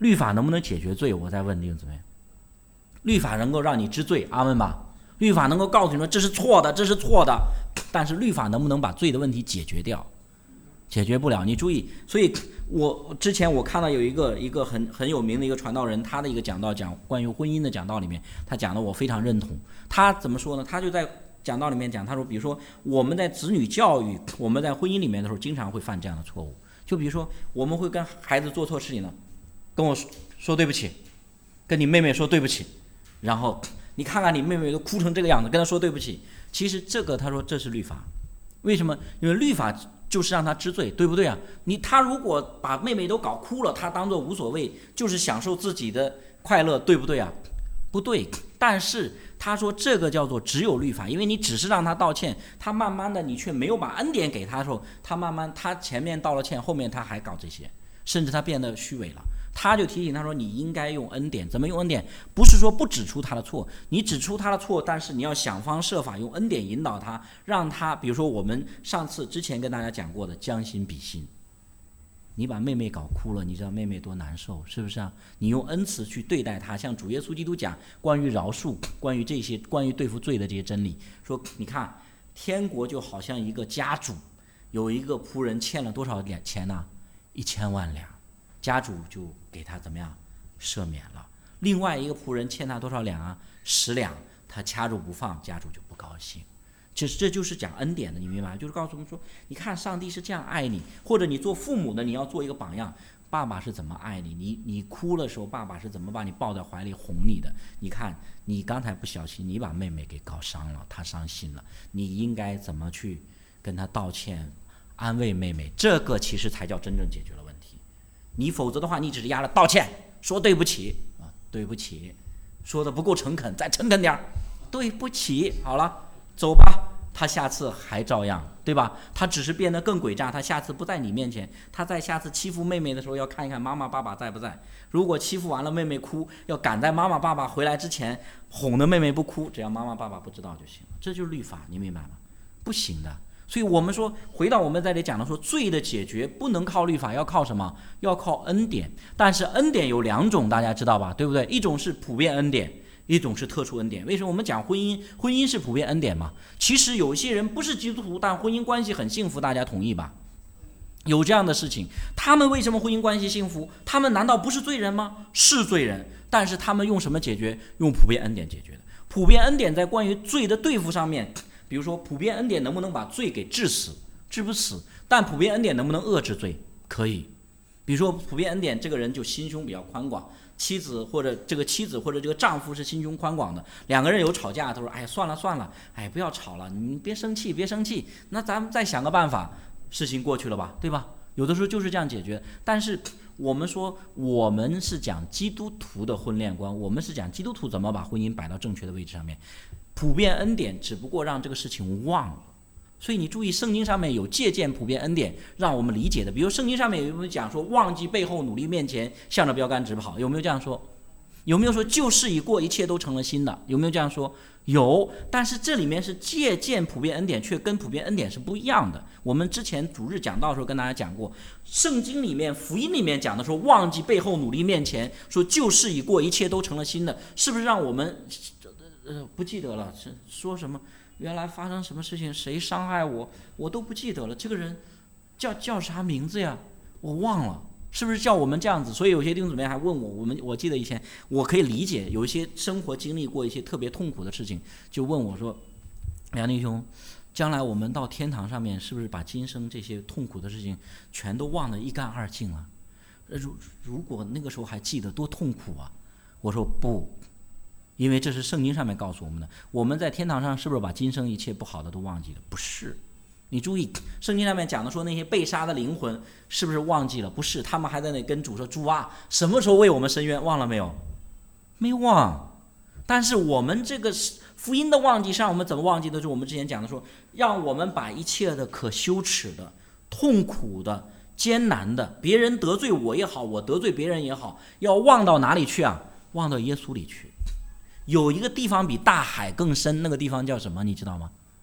律法能不能解决罪？我再问弟兄姊妹，律法能够让你知罪，阿们吧？律法能够告诉你说这是错的，这是错的，但是律法能不能把罪的问题解决掉？解决不了。你注意，所以我之前我看到有一个一个很很有名的一个传道人，他的一个讲道讲关于婚姻的讲道里面，他讲的我非常认同。他怎么说呢？他就在讲道里面讲，他说，比如说我们在子女教育，我们在婚姻里面的时候，经常会犯这样的错误。就比如说，我们会跟孩子做错事情呢，跟我说说对不起，跟你妹妹说对不起，然后你看看你妹妹都哭成这个样子，跟她说对不起。其实这个他说这是律法，为什么？因为律法就是让他知罪，对不对啊？你他如果把妹妹都搞哭了，他当作无所谓，就是享受自己的快乐，对不对啊？不对。但是他说这个叫做只有律法，因为你只是让他道歉，他慢慢的你却没有把恩典给他的时候，他慢慢他前面道了歉，后面他还搞这些，甚至他变得虚伪了。他就提醒他说，你应该用恩典。怎么用恩典？不是说不指出他的错，你指出他的错，但是你要想方设法用恩典引导他，让他，比如说我们上次之前跟大家讲过的将心比心，你把妹妹搞哭了，你知道妹妹多难受，是不是啊？你用恩慈去对待她，像主耶稣基督讲关于饶恕，关于这些，关于对付罪的这些真理，说你看天国就好像一个家主，有一个仆人欠了多少两钱呢？一千万两，家主就给他怎么样赦免了。另外一个仆人欠他多少两啊？十两，他掐住不放，家主就不高兴。其实这就是讲恩典的，你明白吗？就是告诉我们说，你看上帝是这样爱你，或者你做父母的，你要做一个榜样。爸爸是怎么爱你？你你哭的时候，爸爸是怎么把你抱在怀里哄你的？你看，你刚才不小心，你把妹妹给搞伤了，她伤心了，你应该怎么去跟她道歉，安慰妹妹？这个其实才叫真正解决了问题。你否则的话，你只是压着道歉，说对不起啊，对不起，说的不够诚恳，再诚恳点，对不起，好了。走吧，他下次还照样，对吧？他只是变得更诡诈，他下次不在你面前，他在下次欺负妹妹的时候要看一看妈妈爸爸在不在。如果欺负完了妹妹哭，要赶在妈妈爸爸回来之前哄得妹妹不哭，只要妈妈爸爸不知道就行了。这就是律法，你明白吗？不行的。所以我们说，回到我们在这里讲的说，罪的解决不能靠律法，要靠什么？要靠恩典。但是恩典有两种，大家知道吧？对不对？一种是普遍恩典，一种是特殊恩典。为什么我们讲婚姻？婚姻是普遍恩典嘛？其实有些人不是基督徒，但婚姻关系很幸福，大家同意吧？有这样的事情，他们为什么婚姻关系幸福？他们难道不是罪人吗？是罪人，但是他们用什么解决？用普遍恩典解决的。普遍恩典在关于罪的对付上面，比如说普遍恩典能不能把罪给治死？治不死。但普遍恩典能不能遏制罪？可以。比如说普遍恩典，这个人就心胸比较宽广，妻子或者这个妻子或者这个丈夫是心胸宽广的，两个人有吵架，他说哎算了算了，哎不要吵了，你别生气别生气，那咱们再想个办法，事情过去了吧，对吧？有的时候就是这样解决。但是我们说我们是讲基督徒的婚恋观，我们是讲基督徒怎么把婚姻摆到正确的位置上面，普遍恩典只不过让这个事情忘了。所以你注意，圣经上面有借鉴普遍恩典让我们理解的，比如圣经上面有没有讲说忘记背后努力面前向着标杆直跑？有没有这样说？有没有说旧事已过一切都成了新的？有没有这样说？有。但是这里面是借鉴普遍恩典，却跟普遍恩典是不一样的。我们之前主日讲道的时候跟大家讲过，圣经里面福音里面讲的说忘记背后努力面前，说旧事已过一切都成了新的，是不是让我们呃不记得了？是说什么原来发生什么事情，谁伤害我，我都不记得了。这个人叫叫啥名字呀？我忘了，是不是叫我们这样子？所以有些弟兄姊妹还问我，我们我记得以前我可以理解，有一些生活经历过一些特别痛苦的事情，就问我说，梁弟兄，将来我们到天堂上面，是不是把今生这些痛苦的事情全都忘得一干二净了？如如果那个时候还记得，多痛苦啊！我说不。因为这是圣经上面告诉我们的，我们在天堂上是不是把今生一切不好的都忘记了？不是。你注意，圣经上面讲的说那些被杀的灵魂是不是忘记了？不是，他们还在那跟主说，主啊，什么时候为我们伸冤？忘了没有？没忘。但是我们这个福音的忘记上，我们怎么忘记的？就是我们之前讲的说，让我们把一切的可羞耻的、痛苦的、艰难的，别人得罪我也好，我得罪别人也好，要忘到哪里去啊？忘到耶稣里去。有一个地方比大海更深，那个地方叫什么？你知道吗？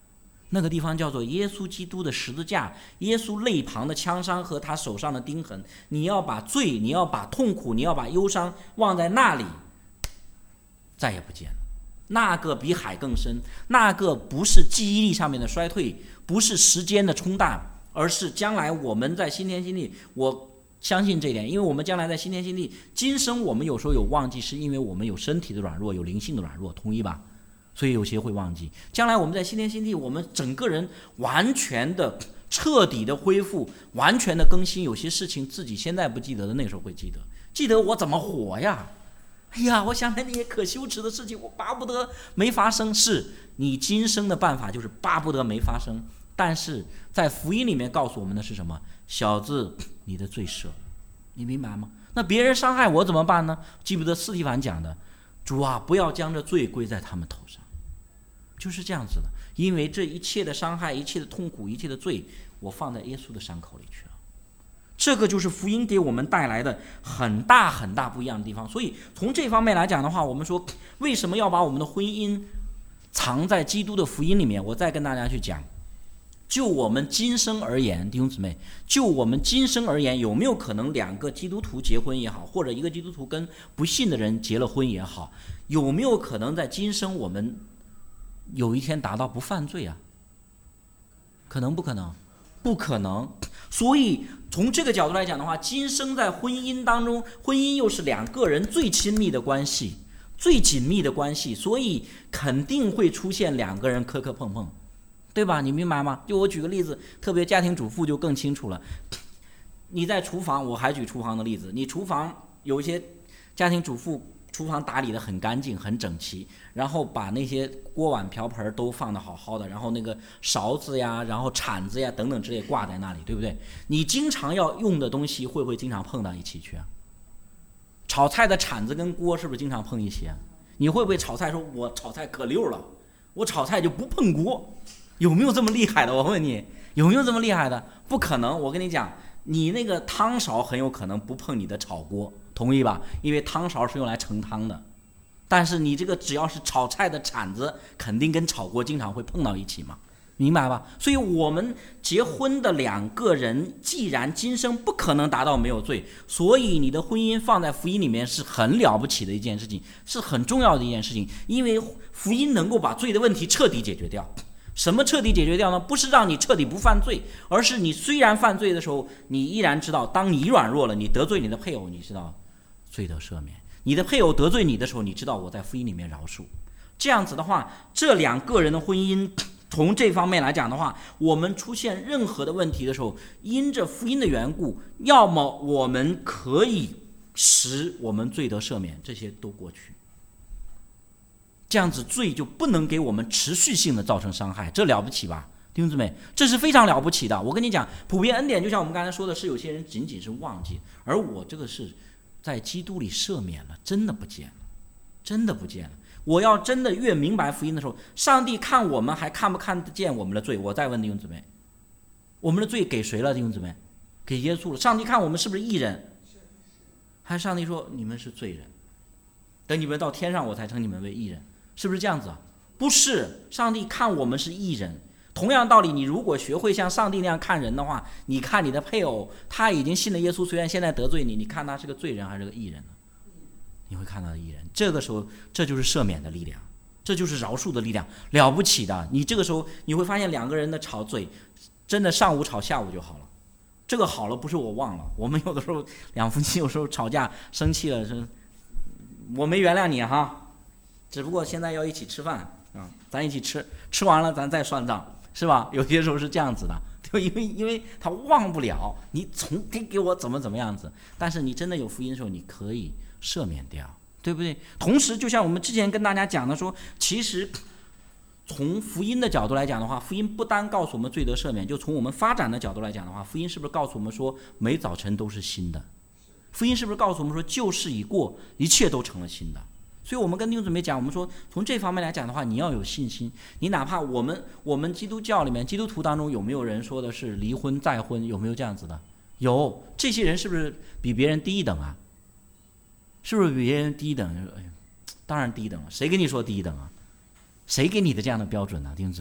那个地方叫做耶稣基督的十字架，耶稣肋旁的枪伤和他手上的钉痕。你要把罪，你要把痛苦，你要把忧伤忘在那里，再也不见了。那个比海更深，那个不是记忆力上面的衰退，不是时间的冲淡，而是将来我们在新天新地，我相信这一点，因为我们将来在新天新地，今生我们有时候有忘记，是因为我们有身体的软弱，有灵性的软弱，同意吧？所以有些会忘记。将来我们在新天新地，我们整个人完全的、彻底的恢复，完全的更新。有些事情自己现在不记得的，那个时候会记得。记得我怎么活呀？哎呀，我想来那些可羞耻的事情，我巴不得没发生。是你今生的办法，就是巴不得没发生。但是在福音里面告诉我们的是什么？小子，你的罪赦了，你明白吗？那别人伤害我怎么办呢？记不得司提反讲的，主啊，不要将这罪归在他们头上，就是这样子的。因为这一切的伤害，一切的痛苦，一切的罪，我放在耶稣的伤口里去了。这个就是福音给我们带来的很大很大不一样的地方。所以从这方面来讲的话，我们说为什么要把我们的婚姻藏在基督的福音里面？我再跟大家去讲，就我们今生而言，弟兄姊妹，就我们今生而言，有没有可能两个基督徒结婚也好，或者一个基督徒跟不信的人结了婚也好，有没有可能在今生我们有一天达到不犯罪啊？可能不可能？不可能。所以从这个角度来讲的话，今生在婚姻当中，婚姻又是两个人最亲密的关系，最紧密的关系，所以肯定会出现两个人磕磕碰碰，对吧？你明白吗？就我举个例子，特别家庭主妇就更清楚了。你在厨房，我还举厨房的例子，你厨房有一些家庭主妇厨房打理得很干净很整齐，然后把那些锅碗瓢盆都放得好好的，然后那个勺子呀，然后铲子呀等等之类挂在那里，对不对？你经常要用的东西会不会经常碰到一起去啊？炒菜的铲子跟锅是不是经常碰一起啊？你会不会炒菜说我炒菜可溜了，我炒菜就不碰锅？有没有这么厉害的？我问你，有没有这么厉害的？不可能。我跟你讲，你那个汤勺很有可能不碰你的炒锅，同意吧？因为汤勺是用来盛汤的，但是你这个只要是炒菜的铲子，肯定跟炒锅经常会碰到一起嘛，明白吧？所以我们结婚的两个人，既然今生不可能达到没有罪，所以你的婚姻放在福音里面是很了不起的一件事情，是很重要的一件事情，因为福音能够把罪的问题彻底解决掉。什么彻底解决掉呢？不是让你彻底不犯罪，而是你虽然犯罪的时候，你依然知道，当你软弱了，你得罪你的配偶，你知道罪得赦免；你的配偶得罪你的时候，你知道我在福音里面饶恕。这样子的话，这两个人的婚姻，从这方面来讲的话，我们出现任何的问题的时候，因着福音的缘故，要么我们可以使我们罪得赦免，这些都过去。这样子罪就不能给我们持续性的造成伤害，这了不起吧，弟兄姊妹？这是非常了不起的。我跟你讲，普遍恩典就像我们刚才说的，是有些人仅仅是忘记，而我这个是在基督里赦免了，真的不见了，真的不见了。我要真的越明白福音的时候，上帝看我们还看不看得见我们的罪？我再问弟兄姊妹，我们的罪给谁了？弟兄姊妹，给耶稣了。上帝看我们是不是义人？还是上帝说你们是罪人，等你们到天上我才称你们为义人？是不是这样子啊？不是，上帝看我们是义人。同样道理，你如果学会像上帝那样看人的话，你看你的配偶，他已经信了耶稣，虽然现在得罪你，你看他是个罪人还是个义人呢？你会看他的义人。这个时候，这就是赦免的力量，这就是饶恕的力量，了不起的。你这个时候你会发现，两个人的吵嘴，真的上午吵下午就好了。这个好了不是我忘了，我们有的时候两夫妻有时候吵架生气了，是我没原谅你哈。只不过现在要一起吃饭啊，咱一起吃，吃完了咱再算账，是吧？有些时候是这样子的，对，因为因为他忘不了你从给给我怎么怎么样子，但是你真的有福音的时候，你可以赦免掉，对不对？同时，就像我们之前跟大家讲的说，其实从福音的角度来讲的话，福音不单告诉我们罪得赦免，就从我们发展的角度来讲的话，福音是不是告诉我们说每早晨都是新的？福音是不是告诉我们说旧事已过，一切都成了新的？所以我们跟弟兄姊妹讲，我们说从这方面来讲的话，你要有信心。你哪怕我们我们基督教里面基督徒当中有没有人说的是离婚再婚？有没有这样子的？有。这些人是不是比别人低一等啊？是不是比别人低一等？哎，当然低一等了。谁给你说低一等啊？谁给你的这样的标准呢？弟兄姊妹，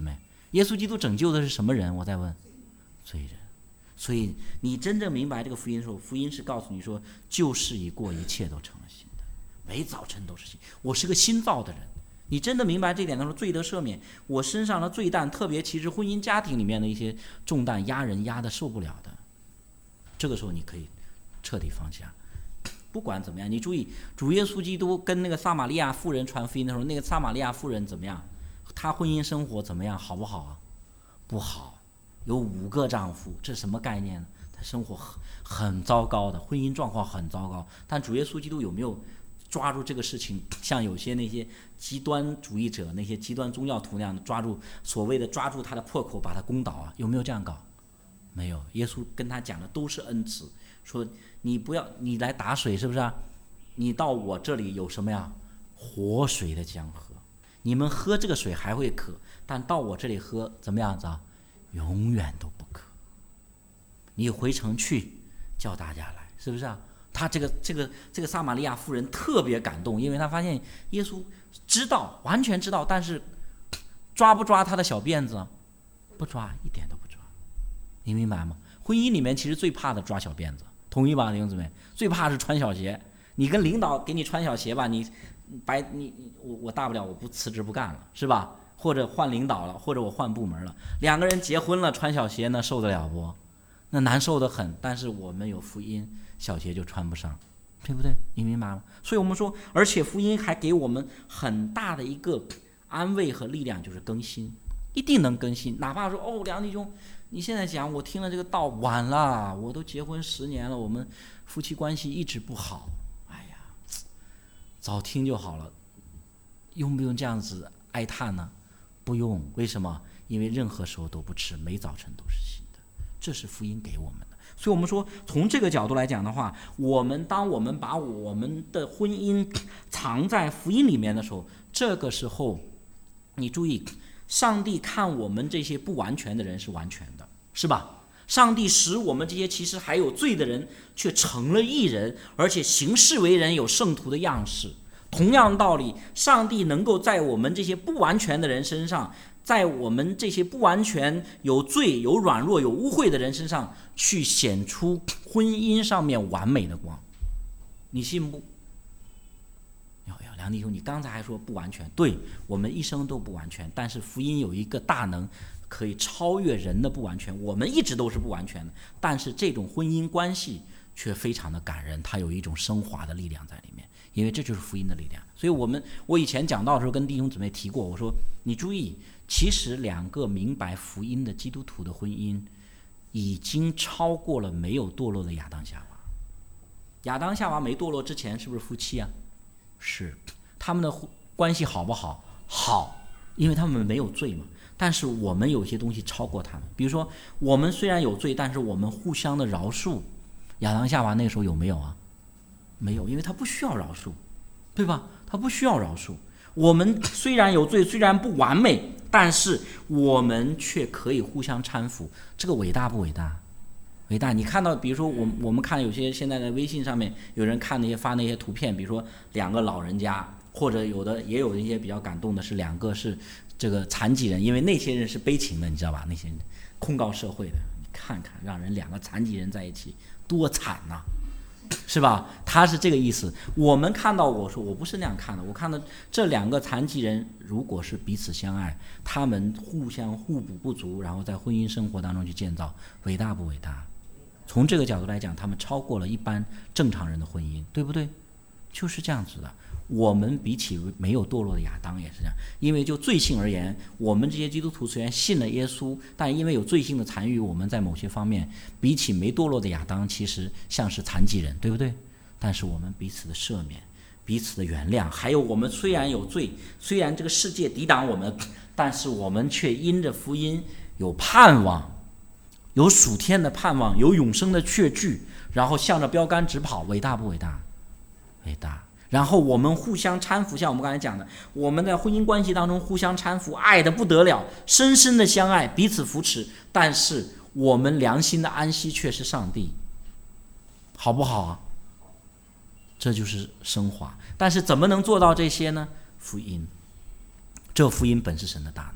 耶稣基督拯救的是什么人？我再问，罪人。所以你真正明白这个福音的时候，福音是告诉你说，旧事已过，一切都成了新的，每早晨都是新。我是个新造的人。你真的明白这点的时候，罪得赦免，我身上的罪担，特别其实婚姻家庭里面的一些重担压人压得受不了的，这个时候你可以彻底放下。不管怎么样，你注意，主耶稣基督跟那个撒玛利亚妇人传福音的时候，那个撒玛利亚妇人怎么样？她婚姻生活怎么样？好不好啊？不好。有五个丈夫，这什么概念呢？她生活很很糟糕的，婚姻状况很糟糕。但主耶稣基督有没有抓住这个事情，像有些那些极端主义者、那些极端宗教徒那样的抓住所谓的抓住他的破口，把他攻倒啊？有没有这样搞？没有。耶稣跟他讲的都是恩慈，说你不要，你来打水是不是啊？你到我这里有什么呀？活水的江河，你们喝这个水还会渴，但到我这里喝怎么样子啊？永远都不渴。你回城去叫大家来，是不是啊？他这个这个这个撒玛利亚妇人特别感动，因为他发现耶稣知道，完全知道，但是抓不抓他的小辫子？不抓，一点都不抓。你明白吗？婚姻里面其实最怕的抓小辫子，同意吧，弟兄姊妹？最怕是穿小鞋。你跟领导给你穿小鞋吧，你白你我我大不了我不辞职不干了，是吧？或者换领导了，或者我换部门了。两个人结婚了，穿小鞋那受得了不？那难受得很。但是我们有福音，小鞋就穿不上，对不对？你明白吗？所以我们说，而且福音还给我们很大的一个安慰和力量，就是更新，一定能更新。哪怕说哦，梁弟兄，你现在讲我听了这个道晚了，我都结婚十年了，我们夫妻关系一直不好。哎呀，早听就好了，用不用这样子哀叹呢？不用。为什么？因为任何时候都不迟，每早晨都是新的。这是福音给我们的。所以我们说，从这个角度来讲的话，我们当我们把我们的婚姻藏在福音里面的时候，这个时候你注意，上帝看我们这些不完全的人是完全的，是吧？上帝使我们这些其实还有罪的人却成了义人，而且行事为人有圣徒的样式。同样道理，上帝能够在我们这些不完全的人身上，在我们这些不完全、有罪、有软弱、有污秽的人身上，去显出婚姻上面完美的光。你信不？有有，梁弟兄，你刚才还说不完全，对，我们一生都不完全，但是福音有一个大能，可以超越人的不完全。我们一直都是不完全的，但是这种婚姻关系却非常的感人，它有一种升华的力量在里面。因为这就是福音的力量。所以我们我以前讲到的时候跟弟兄姊妹提过，我说你注意，其实两个明白福音的基督徒的婚姻已经超过了没有堕落的亚当夏娃。亚当夏娃没堕落之前是不是夫妻啊？是。他们的关系好不好？好，因为他们没有罪嘛。但是我们有些东西超过他们，比如说我们虽然有罪，但是我们互相的饶恕。亚当夏娃那个时候有没有啊？没有，因为他不需要饶恕，对吧？他不需要饶恕。我们虽然有罪，虽然不完美，但是我们却可以互相搀扶，这个伟大不伟大？伟大。你看到，比如说我我们看有些现在的微信上面有人看那些发那些图片，比如说两个老人家，或者有的也有一些比较感动的是两个是这个残疾人，因为那些人是悲情的，你知道吧？那些人控告社会的，你看看让人两个残疾人在一起多惨呐、啊！是吧？他是这个意思。我们看到，我说我不是那样看的，我看到这两个残疾人如果是彼此相爱，他们互相互补不足，然后在婚姻生活当中去建造，伟大不伟大？从这个角度来讲，他们超过了一般正常人的婚姻，对不对？就是这样子的。我们比起没有堕落的亚当也是这样，因为就罪性而言，我们这些基督徒虽然信了耶稣，但因为有罪性的残余，我们在某些方面比起没堕落的亚当其实像是残疾人，对不对？但是我们彼此的赦免，彼此的原谅，还有我们虽然有罪，虽然这个世界抵挡我们，但是我们却因着福音有盼望，有属天的盼望，有永生的确据，然后向着标杆直跑，伟大不伟大？伟大。然后我们互相搀扶，像我们刚才讲的，我们在婚姻关系当中互相搀扶，爱得不得了，深深的相爱，彼此扶持，但是我们良心的安息却是上帝，好不好啊？这就是升华。但是怎么能做到这些呢？福音，这福音本是神的大能。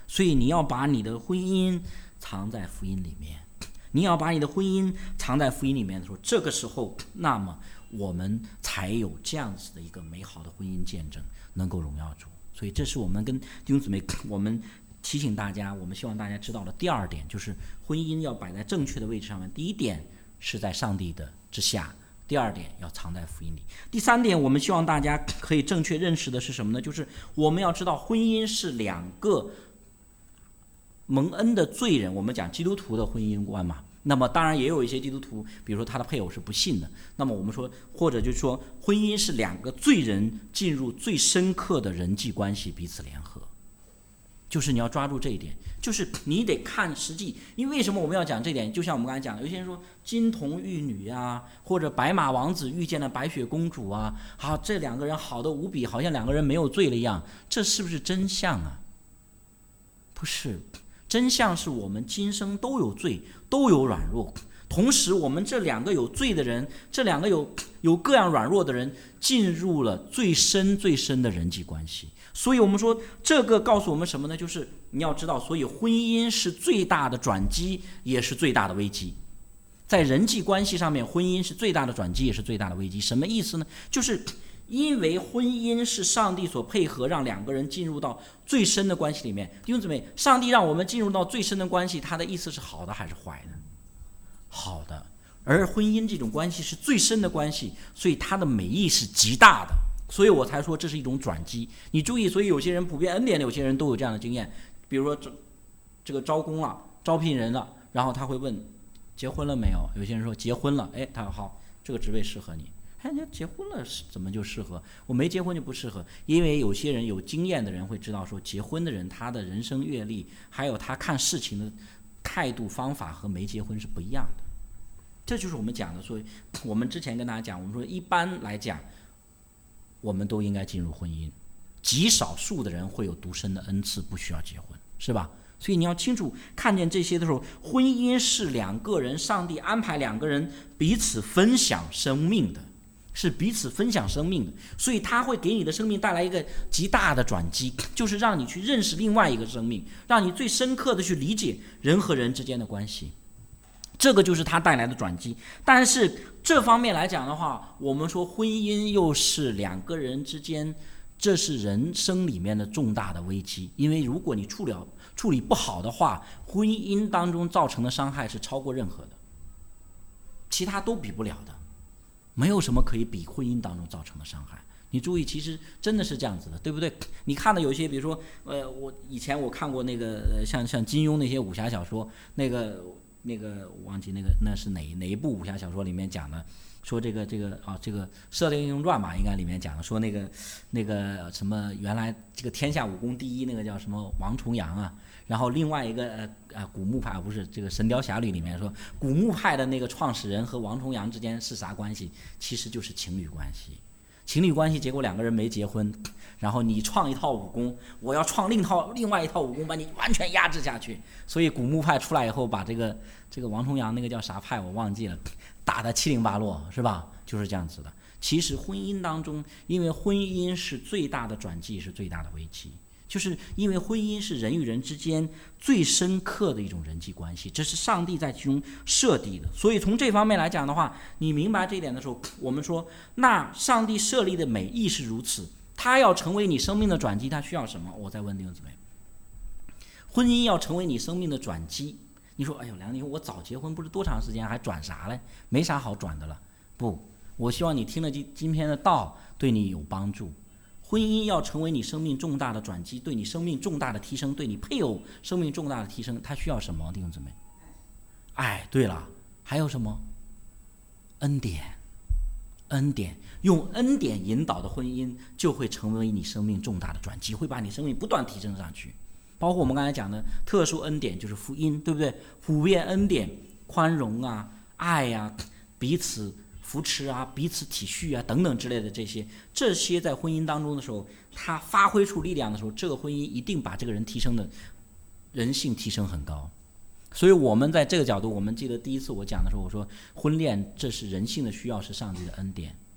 所以你要把你的婚姻藏在福音里面，你要把你的婚姻藏在福音里面的时候，这个时候，那么我们才有这样子的一个美好的婚姻见证，能够荣耀主。所以这是我们跟弟兄姊妹，我们提醒大家，我们希望大家知道的第二点，就是婚姻要摆在正确的位置上面。第一点是在上帝的之下，第二点要藏在福音里。第三点，我们希望大家可以正确认识的是什么呢？就是我们要知道婚姻是两个蒙恩的罪人，我们讲基督徒的婚姻观嘛。那么当然也有一些基督徒，比如说他的配偶是不信的，那么我们说，或者就是说婚姻是两个罪人进入最深刻的人际关系，彼此联合。就是你要抓住这一点，就是你得看实际。因为为什么我们要讲这点？就像我们刚才讲的，有些人说金童玉女啊，或者白马王子遇见了白雪公主啊，好，这两个人好的无比，好像两个人没有罪了一样，这是不是真相啊？不是，真相是我们今生都有罪，都有软弱。同时我们这两个有罪的人，这两个有有各样软弱的人，进入了最深最深的人际关系。所以我们说这个告诉我们什么呢？就是你要知道，所以婚姻是最大的转机，也是最大的危机。在人际关系上面，婚姻是最大的转机，也是最大的危机。什么意思呢？就是因为婚姻是上帝所配合，让两个人进入到最深的关系里面。弟兄姊妹，上帝让我们进入到最深的关系，他的意思是好的还是坏的？好的。而婚姻这种关系是最深的关系，所以它的美意是极大的。所以我才说这是一种转机。你注意，所以有些人普遍恩典的有些人都有这样的经验，比如说这这个招工了，招聘人了，然后他会问结婚了没有？有些人说结婚了，哎，他说好，这个职位适合你。哎，你结婚了怎么就适合？我没结婚就不适合。因为有些人有经验的人会知道说，结婚的人他的人生阅历，还有他看事情的态度方法和没结婚是不一样的。这就是我们讲的，所以我们之前跟大家讲，我们说一般来讲，我们都应该进入婚姻，极少数的人会有独身的恩赐，不需要结婚，是吧？所以你要清楚看见这些的时候，婚姻是两个人，上帝安排两个人彼此分享生命的，是彼此分享生命的，所以他会给你的生命带来一个极大的转机，就是让你去认识另外一个生命，让你最深刻的去理解人和人之间的关系。这个就是它带来的转机。但是这方面来讲的话，我们说婚姻又是两个人之间，这是人生里面的重大的危机。因为如果你处理处理不好的话，婚姻当中造成的伤害是超过任何的，其他都比不了的，没有什么可以比婚姻当中造成的伤害。你注意，其实真的是这样子的，对不对？你看的有些，比如说，呃，我以前我看过那个像像金庸那些武侠小说，那个。那个我忘记那个那是哪哪一部武侠小说里面讲的，说这个这个啊这个《射雕英雄传》吧，应该里面讲的，说那个那个什么原来这个天下武功第一那个叫什么王重阳啊，然后另外一个呃呃古墓派不是这个《神雕侠侣》里面说古墓派的那个创始人和王重阳之间是啥关系？其实就是情侣关系。情侣关系，结果两个人没结婚，然后你创一套武功，我要创另套另外一套武功，把你完全压制下去。所以古墓派出来以后，把这个这个王重阳那个叫啥派我忘记了，打得七零八落，是吧？就是这样子的。其实婚姻当中，因为婚姻是最大的转机，是最大的危机。就是因为婚姻是人与人之间最深刻的一种人际关系，这是上帝在其中设定的。所以从这方面来讲的话，你明白这一点的时候，我们说那上帝设立的美意是如此，他要成为你生命的转机，他需要什么？我再问弟兄姊妹，婚姻要成为你生命的转机，你说哎呦梁弟兄，我早结婚不是多长时间，还转啥嘞？没啥好转的了。不，我希望你听了今今天的道对你有帮助。婚姻要成为你生命重大的转机，对你生命重大的提升，对你配偶生命重大的提升，它需要什么？弟兄姊妹，哎，对了，还有什么？恩典，恩典，用恩典引导的婚姻就会成为你生命重大的转机，会把你生命不断提升上去。包括我们刚才讲的特殊恩典，就是福音，对不对？普遍恩典，宽容啊，爱啊，彼此扶持啊，彼此体恤啊，等等之类的这些，这些在婚姻当中的时候，它发挥出力量的时候，这个婚姻一定把这个人提升的人性提升很高。所以我们在这个角度，我们记得第一次我讲的时候，我说婚恋这是人性的需要，是上帝的恩典。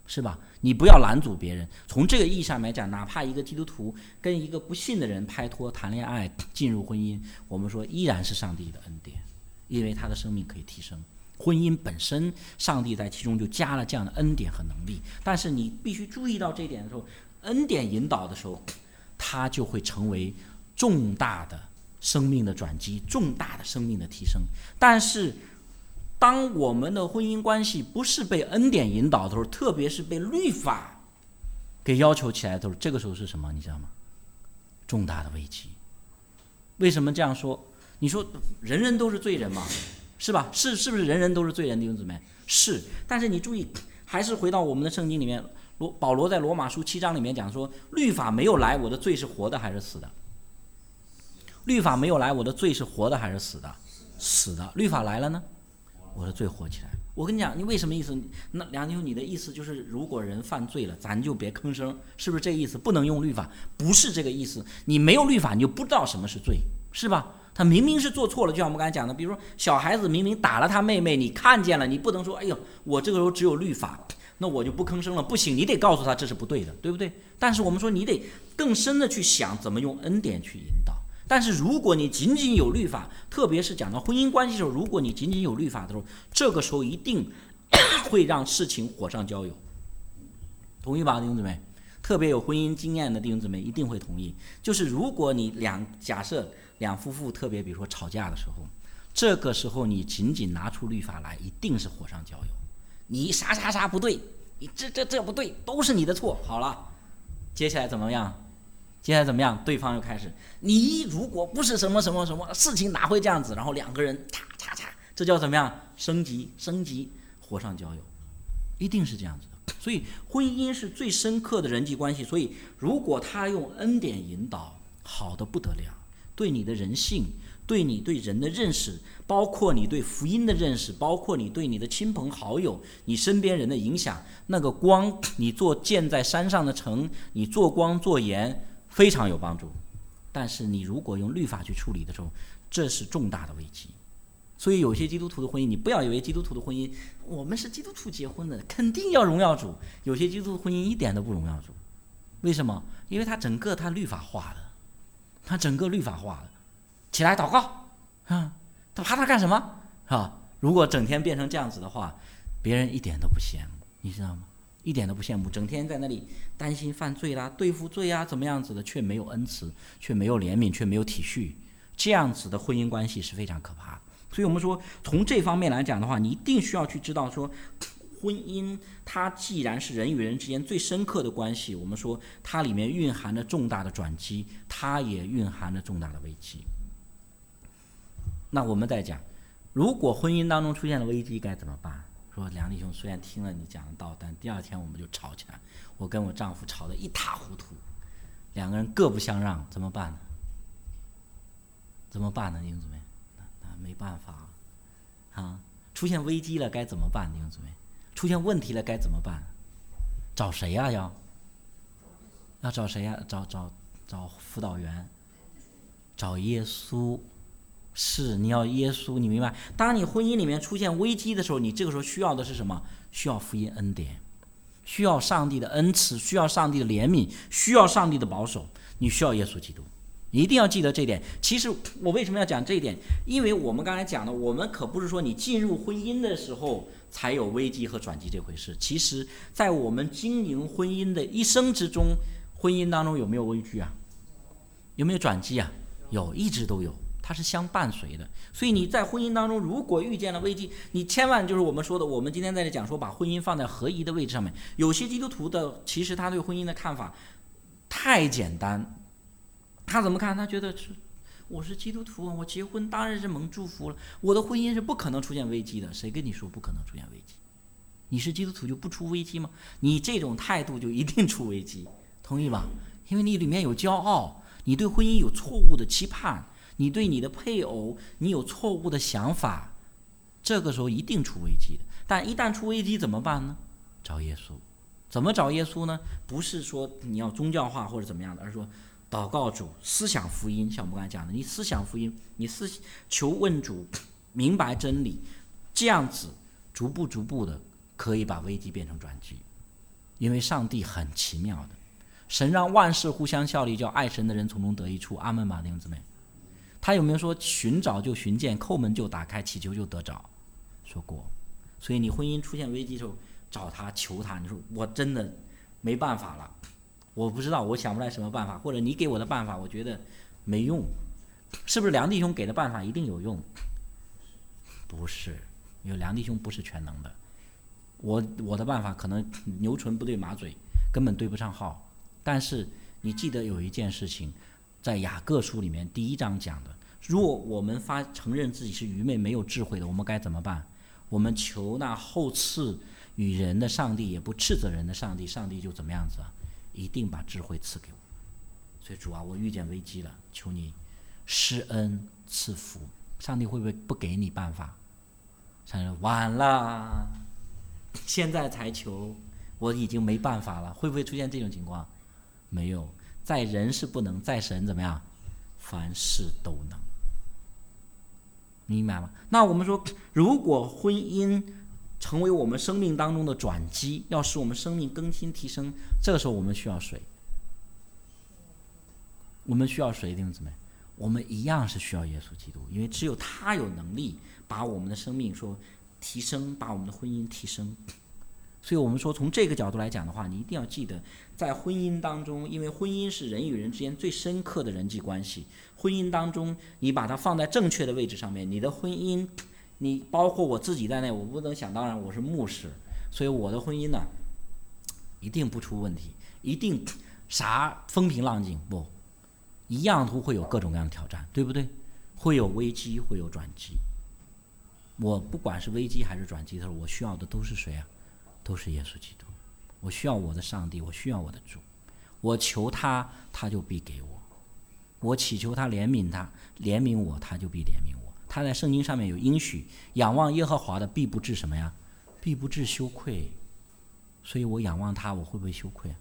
是吧？你不要拦阻别人。从这个意义上来讲，哪怕一个基督徒跟一个不信的人拍拖、谈恋爱、进入婚姻，我们说依然是上帝的恩典，因为他的生命可以提升。婚姻本身，上帝在其中就加了这样的恩典和能力。但是你必须注意到这一点的时候，恩典引导的时候，它就会成为重大的生命的转机，重大的生命的提升。但是当我们的婚姻关系不是被恩典引导的时候，特别是被律法给要求起来的时候，这个时候是什么？你知道吗？重大的危机。为什么这样说？你说人人都是罪人吗？是吧？是是不是人人都是罪人？弟兄姊妹，是。但是你注意，还是回到我们的圣经里面，罗保罗在罗马书七章里面讲说，律法没有来，我的罪是活的还是死的？律法没有来，我的罪是活的还是死的？死的。律法来了呢？我的罪活起来。我跟你讲，你为什么意思？那梁弟兄，你的意思就是，如果人犯罪了，咱就别吭声，是不是这个意思？不能用律法，不是这个意思。你没有律法，你就不知道什么是罪，是吧？他明明是做错了，就像我们刚才讲的，比如说小孩子明明打了他妹妹，你看见了，你不能说，哎呦，我这个时候只有律法，那我就不吭声了，不行，你得告诉他这是不对的，对不对？但是我们说，你得更深的去想怎么用恩典去引导。但是如果你仅仅有律法，特别是讲到婚姻关系的时候，如果你仅仅有律法的时候，这个时候一定会让事情火上浇油。同意吧，弟兄姊妹？特别有婚姻经验的弟兄姊妹一定会同意。就是如果你两假设两夫妇特别比如说吵架的时候，这个时候你仅仅拿出律法来，一定是火上浇油。你啥啥啥不对，你这这这不对，都是你的错。好了，接下来怎么样？接下来怎么样？对方又开始，你如果不是什么什么什么事情哪会这样子？然后两个人叉叉叉，这叫怎么样？升级升级，火上浇油，一定是这样子的。所以婚姻是最深刻的人际关系。所以如果他用恩典引导，好的不得了，对你的人性，对你对人的认识，包括你对福音的认识，包括你对你的亲朋好友、你身边人的影响，那个光，你做建在山上的城，你做光做盐，非常有帮助。但是你如果用律法去处理的时候，这是重大的危机。所以有些基督徒的婚姻，你不要以为基督徒的婚姻，我们是基督徒结婚的，肯定要荣耀主。有些基督徒婚姻一点都不荣耀主。为什么？因为他整个他律法化的，他整个律法化的。起来祷告啊，他怕他干什么啊？如果整天变成这样子的话，别人一点都不羡慕，你知道吗？一点都不羡慕，整天在那里担心犯罪啦、对付罪啊，怎么样子的，却没有恩慈，却没有怜悯，却没有体恤，这样子的婚姻关系是非常可怕的。所以我们说，从这方面来讲的话，你一定需要去知道说，婚姻它既然是人与人之间最深刻的关系，我们说它里面蕴含着重大的转机，它也蕴含着重大的危机。那我们再讲，如果婚姻当中出现了危机该怎么办？说梁弟兄，虽然听了你讲的道，但第二天我们就吵起来，我跟我丈夫吵得一塌糊涂，两个人各不相让，怎么办呢？怎么办呢，弟兄姊妹？那没办法啊！出现危机了该怎么办，弟兄姊妹？出现问题了该怎么办？找谁呀、啊？要要找谁呀、啊？找找找辅导员，找耶稣。是，你要耶稣，你明白？当你婚姻里面出现危机的时候，你这个时候需要的是什么？需要福音恩典，需要上帝的恩慈，需要上帝的怜悯，需要上帝的保守。你需要耶稣基督，你一定要记得这点。其实我为什么要讲这一点？因为我们刚才讲的，我们可不是说你进入婚姻的时候才有危机和转机这回事。其实，在我们经营婚姻的一生之中，婚姻当中有没有危机啊？有没有转机啊？有，一直都有。它是相伴随的。所以你在婚姻当中如果遇见了危机，你千万就是我们说的，我们今天在这讲说把婚姻放在合一的位置上面。有些基督徒的其实他对婚姻的看法太简单，他怎么看？他觉得是我是基督徒，我结婚当然是蒙祝福了，我的婚姻是不可能出现危机的。谁跟你说不可能出现危机？你是基督徒就不出危机吗？你这种态度就一定出危机，同意吧？因为你里面有骄傲，你对婚姻有错误的期盼，你对你的配偶你有错误的想法，这个时候一定出危机的。但一旦出危机怎么办呢？找耶稣。怎么找耶稣呢？不是说你要宗教化或者怎么样的，而是说祷告主，思想福音。像我们刚才讲的，你思想福音，你思求问主，明白真理，这样子逐步逐步的可以把危机变成转机。 因为上帝很奇妙的，神让万事互相效力，叫爱神的人从中得益处。阿们吧，弟兄姊妹。他有没有说寻找就寻见，叩门就打开，祈求就得着？说过。所以你婚姻出现危机的时候，找他求他，你说我真的没办法了，我不知道，我想不来什么办法，或者你给我的办法我觉得没用，是不是梁弟兄给的办法一定有用？不是，因为梁弟兄不是全能的，我我的办法可能牛唇不对马嘴，根本对不上号。但是你记得有一件事情，在雅各书里面第一章讲的，若我们发承认自己是愚昧没有智慧的，我们该怎么办？我们求那厚赐与人的上帝，也不斥责人的上帝，上帝就怎么样子啊？一定把智慧赐给我。所以主啊，我遇见危机了，求你施恩赐福。上帝会不会不给你办法？上帝说晚了，现在才求，我已经没办法了。会不会出现这种情况？没有，在人是不能，在神怎么样？凡事都能。明白吗？那我们说，如果婚姻成为我们生命当中的转机，要使我们生命更新提升，这个时候我们需要谁？我们需要谁？弟兄姊妹，我们一样是需要耶稣基督，因为只有他有能力把我们的生命说提升，把我们的婚姻提升。所以我们说，从这个角度来讲的话，你一定要记得，在婚姻当中，因为婚姻是人与人之间最深刻的人际关系，婚姻当中你把它放在正确的位置上面，你的婚姻，你包括我自己在内，我不能想当然我是牧师，所以我的婚姻呢一定不出问题，一定啥风平浪静，不一样都会有各种各样的挑战，对不对？会有危机，会有转机。我不管是危机还是转机的时候，我需要的都是谁啊？都是耶稣基督。我需要我的上帝，我需要我的主，我求他，他就必给我；我祈求他怜悯他，怜悯我，他就必怜悯我。他在圣经上面有应许，仰望耶和华的必不致什么呀？必不致羞愧。所以我仰望他，我会不会羞愧啊？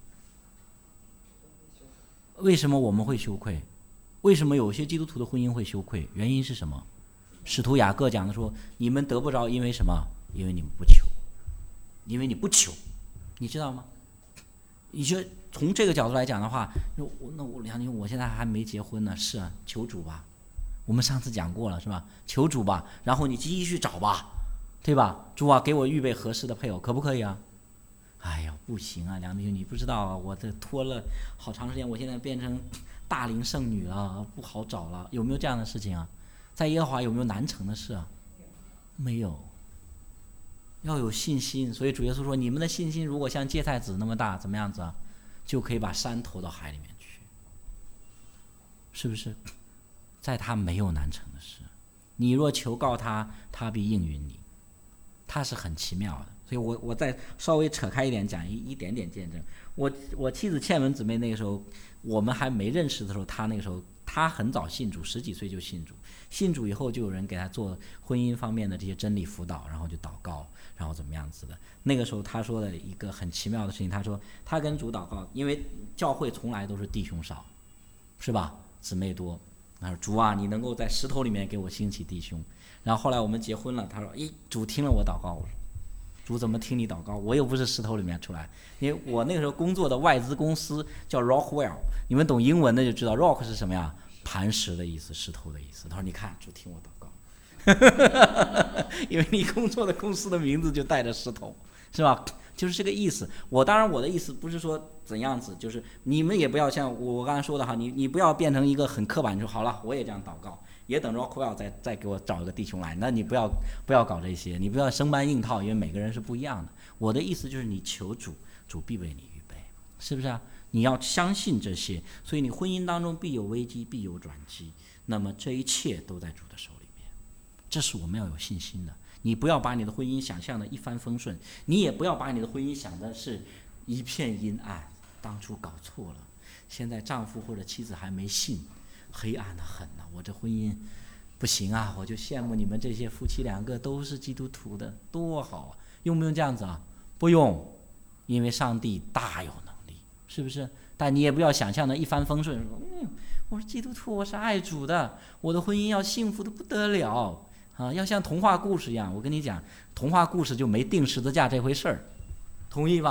为什么我们会羞愧？为什么有些基督徒的婚姻会羞愧？原因是什么？使徒雅各讲的说，你们得不着，因为什么？因为你们不求，因为你不求，你知道吗？你说从这个角度来讲的话，那我梁宁，我现在还没结婚呢，是啊，求主吧。我们上次讲过了，是吧？求主吧，然后你继续找吧，对吧？主啊，给我预备合适的配偶，可不可以啊？哎呀，不行啊，梁弟兄，你不知道啊，我这拖了好长时间，我现在变成大龄剩女了，不好找了。有没有这样的事情啊？在耶和华有没有难成的事啊？没有。要有信心，所以主耶稣说，你们的信心如果像芥菜籽那么大，怎么样子啊？就可以把山投到海里面去，是不是？在他没有难成的事，你若求告他，他必应允你。他是很奇妙的。所以我我再稍微扯开一点讲一一点点见证。我我妻子倩文姊妹那个时候，我们还没认识的时候，她那个时候她很早信主，十几岁就信主。信主以后，就有人给她做婚姻方面的这些真理辅导，然后就祷告，然后怎么样子的。那个时候她说的一个很奇妙的事情，她说她跟主祷告，因为教会从来都是弟兄少，是吧？姊妹多。她说主啊，你能够在石头里面给我兴起弟兄。然后后来我们结婚了，她说咦，主听了我祷告。我说主怎么听你祷告？我又不是石头里面出来，因为我那个时候工作的外资公司叫 Rockwell， 你们懂英文的就知道 Rock 是什么呀？磐石的意思，石头的意思。他说你看，主听我祷告，因为你工作的公司的名字就带着石头，是吧？就是这个意思。我当然我的意思不是说怎样子，就是你们也不要像我刚才说的哈，你你不要变成一个很刻板，就好了，我也这样祷告。也等 Rockwell 再再给我找一个弟兄来，那你不要不要搞这些，你不要生搬硬套，因为每个人是不一样的。我的意思就是你求主，主必为你预备，是不是啊？你要相信这些，所以你婚姻当中必有危机，必有转机，那么这一切都在主的手里面，这是我们要有信心的。你不要把你的婚姻想象的一帆风顺，你也不要把你的婚姻想的是一片阴暗，当初搞错了，现在丈夫或者妻子还没信，黑暗的很呐、啊，我这婚姻不行啊，我就羡慕你们这些夫妻两个都是基督徒的，多好啊！用不用这样子啊？不用，因为上帝大有能力，是不是？但你也不要想象的一帆风顺，嗯，我是基督徒，我是爱主的，我的婚姻要幸福的不得了啊，要像童话故事一样。我跟你讲，童话故事就没定十字架这回事儿，同意吧？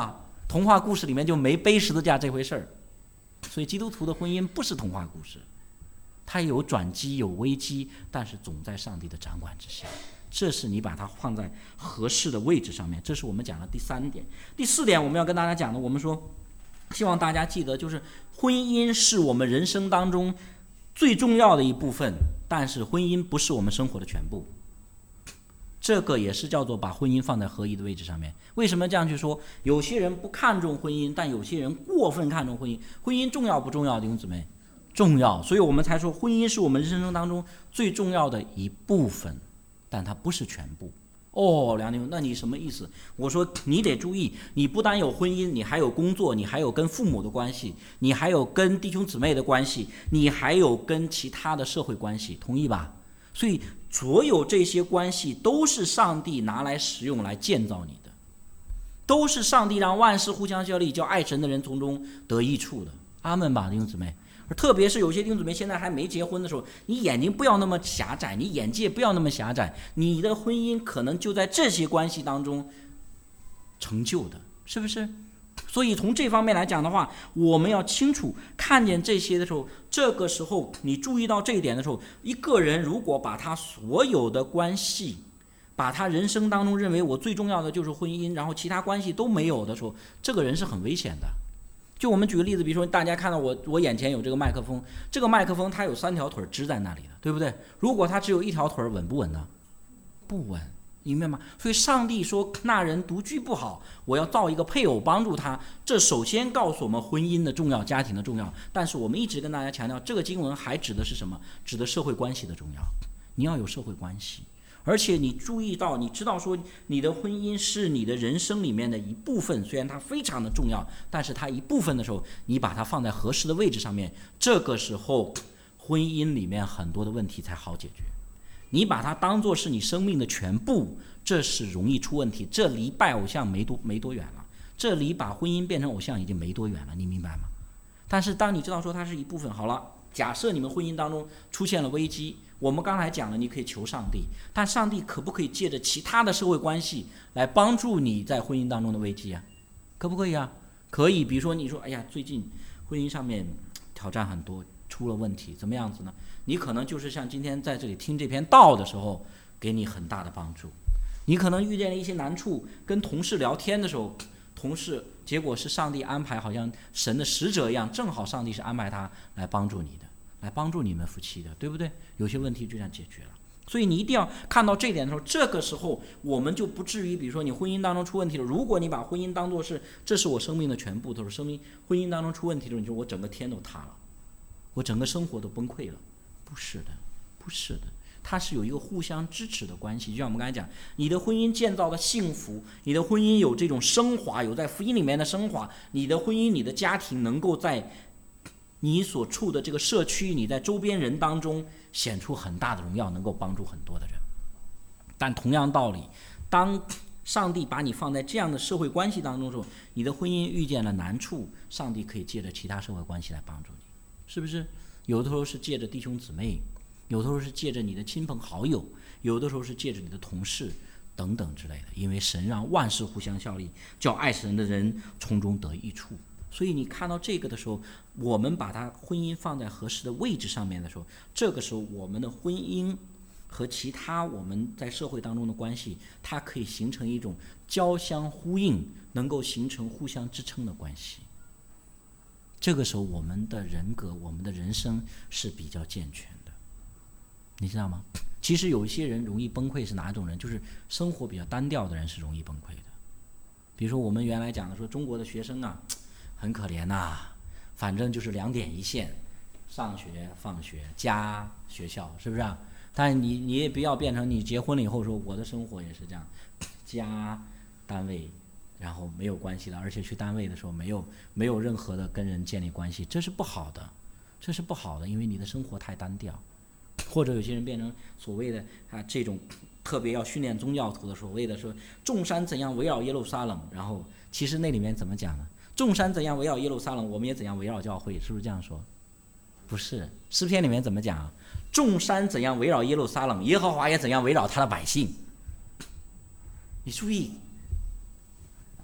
童话故事里面就没背十字架这回事儿。所以基督徒的婚姻不是童话故事，它有转机有危机，但是总在上帝的掌管之下。这是你把它放在合适的位置上面，这是我们讲的第三点。第四点我们要跟大家讲的，我们说希望大家记得，就是婚姻是我们人生当中最重要的一部分，但是婚姻不是我们生活的全部。这个也是叫做把婚姻放在合一的位置上面。为什么这样去说？有些人不看重婚姻，但有些人过分看重婚姻。婚姻重要不重要，弟兄姊妹？重要，所以我们才说婚姻是我们人生当中最重要的一部分，但它不是全部。哦，梁弟兄，那你什么意思？我说你得注意，你不单有婚姻，你还有工作，你还有跟父母的关系，你还有跟弟兄姊妹的关系，你还有跟其他的社会关系，同意吧？所以所有这些关系都是上帝拿来使用来建造你的，都是上帝让万事互相效力，叫爱神的人从中得益处的。阿们吧，弟兄姊妹。特别是有些弟兄姊妹现在还没结婚的时候，你眼睛不要那么狭窄，你眼界不要那么狭窄，你的婚姻可能就在这些关系当中成就的，是不是？所以从这方面来讲的话，我们要清楚看见这些的时候，这个时候你注意到这一点的时候，一个人如果把他所有的关系，把他人生当中认为我最重要的就是婚姻，然后其他关系都没有的时候，这个人是很危险的。就我们举个例子，比如说大家看到我我眼前有这个麦克风，这个麦克风它有三条腿支在那里的，对不对？如果它只有一条腿，稳不稳呢？不稳，明白吗？所以上帝说那人独居不好，我要造一个配偶帮助他。这首先告诉我们婚姻的重要，家庭的重要。但是我们一直跟大家强调，这个经文还指的是什么？指的社会关系的重要。你要有社会关系。而且你注意到，你知道说你的婚姻是你的人生里面的一部分，虽然它非常的重要，但是它一部分的时候，你把它放在合适的位置上面，这个时候婚姻里面很多的问题才好解决。你把它当作是你生命的全部，这是容易出问题，这离拜偶像没多没多远了，这离把婚姻变成偶像已经没多远了，你明白吗？但是当你知道说它是一部分，好了，假设你们婚姻当中出现了危机，我们刚才讲了，你可以求上帝，但上帝可不可以借着其他的社会关系来帮助你在婚姻当中的危机啊？可不可以啊？可以。比如说你说，哎呀，最近婚姻上面挑战很多，出了问题，怎么样子呢？你可能就是像今天在这里听这篇道的时候，给你很大的帮助。你可能遇见了一些难处，跟同事聊天的时候，同事结果是上帝安排，好像神的使者一样，正好上帝是安排他来帮助你的，来帮助你们夫妻的，对不对？有些问题就这样解决了。所以你一定要看到这点的时候，这个时候我们就不至于，比如说你婚姻当中出问题了，如果你把婚姻当作是这是我生命的全部，都是生命婚姻当中出问题的时候，你说我整个天都塌了，我整个生活都崩溃了。不是的，不是的，它是有一个互相支持的关系。就像我们刚才讲，你的婚姻建造的幸福，你的婚姻有这种升华，有在福音里面的升华，你的婚姻你的家庭能够在你所处的这个社区，你在周边人当中显出很大的荣耀，能够帮助很多的人。但同样道理，当上帝把你放在这样的社会关系当中的时候，你的婚姻遇见了难处，上帝可以借着其他社会关系来帮助你，是不是？有的时候是借着弟兄姊妹，有的时候是借着你的亲朋好友，有的时候是借着你的同事等等之类的。因为神让万事互相效力，叫爱神的人从中得益处。所以你看到这个的时候，我们把它婚姻放在合适的位置上面的时候，这个时候我们的婚姻和其他我们在社会当中的关系，它可以形成一种交相呼应，能够形成互相支撑的关系。这个时候我们的人格，我们的人生是比较健全的，你知道吗？其实有一些人容易崩溃是哪种人？就是生活比较单调的人是容易崩溃的。比如说我们原来讲的说中国的学生啊很可怜呐、啊，反正就是两点一线，上学放学家学校，是不是啊？但你你也不要变成你结婚了以后说我的生活也是这样，家单位然后没有关系了，而且去单位的时候没有没有任何的跟人建立关系，这是不好的，这是不好的，因为你的生活太单调。或者有些人变成所谓的啊这种特别要训练宗教徒的所谓的说众山怎样围绕耶路撒冷，然后其实那里面怎么讲呢？众山怎样围绕耶路撒冷，我们也怎样围绕教会，是不是这样说？不是，诗篇里面怎么讲？众山怎样围绕耶路撒冷，耶和华也怎样围绕他的百姓。你注意，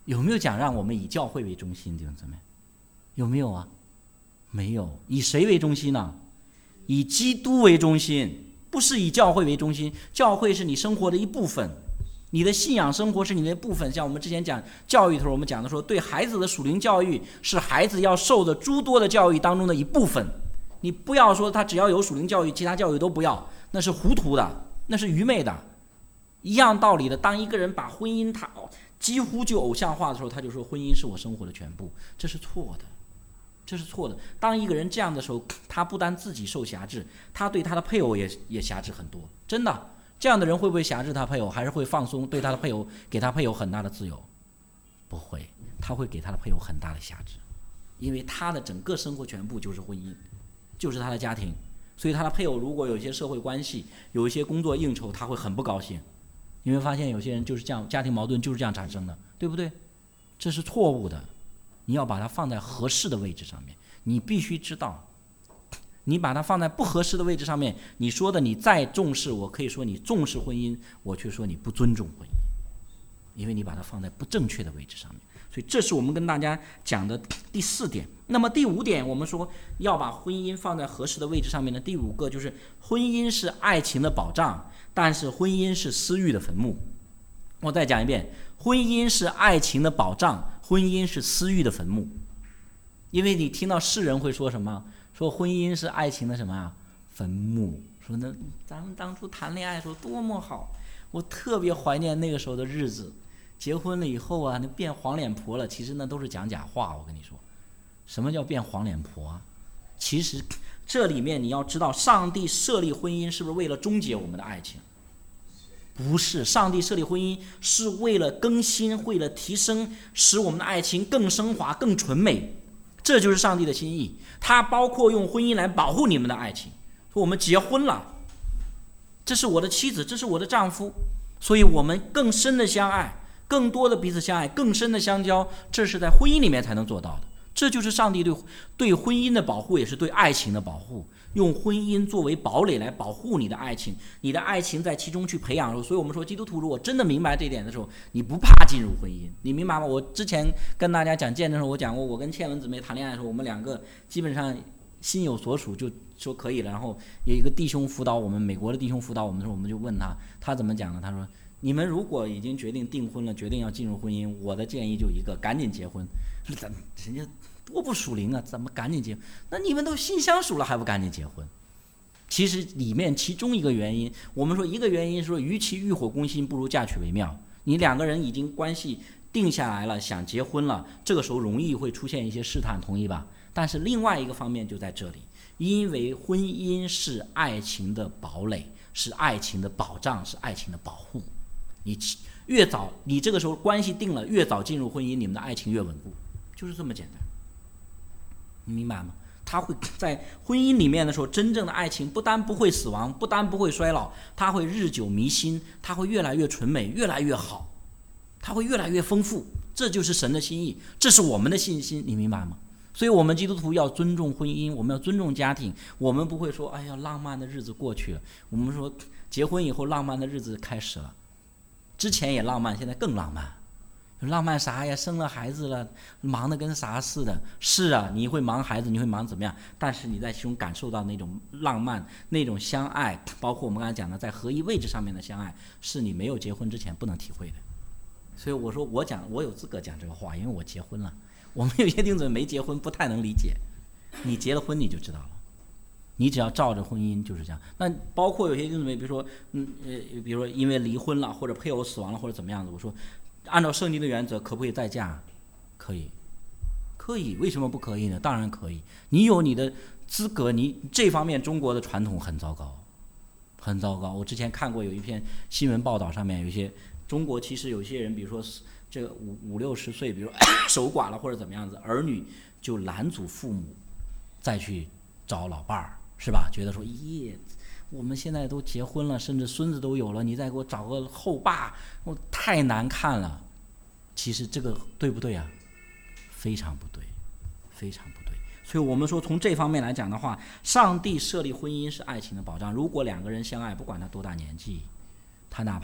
有没有讲让我们以教会为中心？弟兄姊妹，有没有啊？没有。以谁为中心呢？以基督为中心，不是以教会为中心。教会是你生活的一部分，你的信仰生活是你的一部分。像我们之前讲教育的时候，我们讲的说，对孩子的属灵教育是孩子要受的诸多的教育当中的一部分。你不要说他只要有属灵教育，其他教育都不要，那是糊涂的，那是愚昧的。一样道理的，当一个人把婚姻他几乎就偶像化的时候，他就说婚姻是我生活的全部，这是错的，这是错的。当一个人这样的时候，他不单自己受辖制，他对他的配偶也也辖制很多。真的，这样的人会不会辖制他配偶，还是会放松对他的配偶，给他配偶很大的自由？不会，他会给他的配偶很大的辖制，因为他的整个生活全部就是婚姻，就是他的家庭。所以他的配偶如果有一些社会关系，有一些工作应酬，他会很不高兴。你会发现有些人就是这样，家庭矛盾就是这样产生的，对不对？这是错误的。你要把它放在合适的位置上面，你必须知道，你把它放在不合适的位置上面，你说的你再重视，我可以说你重视婚姻，我却说你不尊重婚姻，因为你把它放在不正确的位置上面。所以这是我们跟大家讲的第四点。那么第五点，我们说要把婚姻放在合适的位置上面的第五个就是婚姻是爱情的保障，但是婚姻是私欲的坟墓。我再讲一遍，婚姻是爱情的保障，婚姻是私欲的坟墓。因为你听到世人会说什么？说婚姻是爱情的什么啊？坟墓。说那咱们当初谈恋爱的时候多么好，我特别怀念那个时候的日子。结婚了以后啊，那变黄脸婆了，其实那都是讲假话。我跟你说，什么叫变黄脸婆啊？其实这里面你要知道，上帝设立婚姻是不是为了终结我们的爱情？不是，上帝设立婚姻是为了更新，为了提升，使我们的爱情更升华、更纯美。这就是上帝的心意。他包括用婚姻来保护你们的爱情。说我们结婚了，这是我的妻子，这是我的丈夫，所以我们更深的相爱。更多的彼此相爱，更深的相交，这是在婚姻里面才能做到的。这就是上帝对对婚姻的保护，也是对爱情的保护。用婚姻作为堡垒来保护你的爱情，你的爱情在其中去培养。所以我们说，基督徒如果真的明白这一点的时候，你不怕进入婚姻，你明白吗？我之前跟大家讲见证的时候，我讲过，我跟倩文姊妹谈恋爱的时候，我们两个基本上心有所属，就说可以了。然后有一个弟兄辅导我们，美国的弟兄辅导我们的时候，我们就问他，他怎么讲呢？他说，你们如果已经决定订婚了，决定要进入婚姻，我的建议就一个，赶紧结婚。咱人家多不属灵啊，怎么赶紧结婚？那你们都心相属了，还不赶紧结婚？其实里面其中一个原因，我们说一个原因是说，与其欲火攻心，不如嫁娶为妙。你两个人已经关系定下来了，想结婚了，这个时候容易会出现一些试探，同意吧？但是另外一个方面就在这里，因为婚姻是爱情的堡垒，是爱情的保障，是爱情的保护。你越早，你这个时候关系定了，越早进入婚姻，你们的爱情越稳固，就是这么简单。你明白吗？他会在婚姻里面的时候，真正的爱情不单不会死亡，不单不会衰老，它会日久弥新，它会越来越纯美，越来越好，它会越来越丰富。这就是神的心意，这是我们的信心，你明白吗？所以我们基督徒要尊重婚姻，我们要尊重家庭，我们不会说哎呀浪漫的日子过去了，我们说结婚以后浪漫的日子开始了。之前也浪漫，现在更浪漫。浪漫啥呀？生了孩子了，忙得跟啥似的。是啊，你会忙孩子，你会忙怎么样？但是你在其中感受到那种浪漫，那种相爱，包括我们刚才讲的在合一位置上面的相爱，是你没有结婚之前不能体会的。所以我说我讲，我有资格讲这个话，因为我结婚了。我们有些弟兄姊妹没结婚，不太能理解。你结了婚你就知道了。你只要照着婚姻就是这样。那包括有些弟兄姊妹，比如说，嗯呃，比如说因为离婚了，或者配偶死亡了，或者怎么样子，我说，按照圣经的原则，可不可以再嫁？可以，可以。为什么不可以呢？当然可以。你有你的资格，你这方面中国的传统很糟糕，很糟糕。我之前看过有一篇新闻报道，上面有一些中国其实有些人，比如说这个五五六十岁，比如守寡了或者怎么样子，儿女就拦阻父母再去找老伴儿。是吧？觉得说，耶，我们现在都结婚了，甚至孙子都有了，你再给我找个后爸，我太难看了。其实这个对不对啊？非常不对，非常不对。所以我们说，从这方面来讲的话，上帝设立婚姻是爱情的保障。如果两个人相爱，不管他多大年纪，他哪怕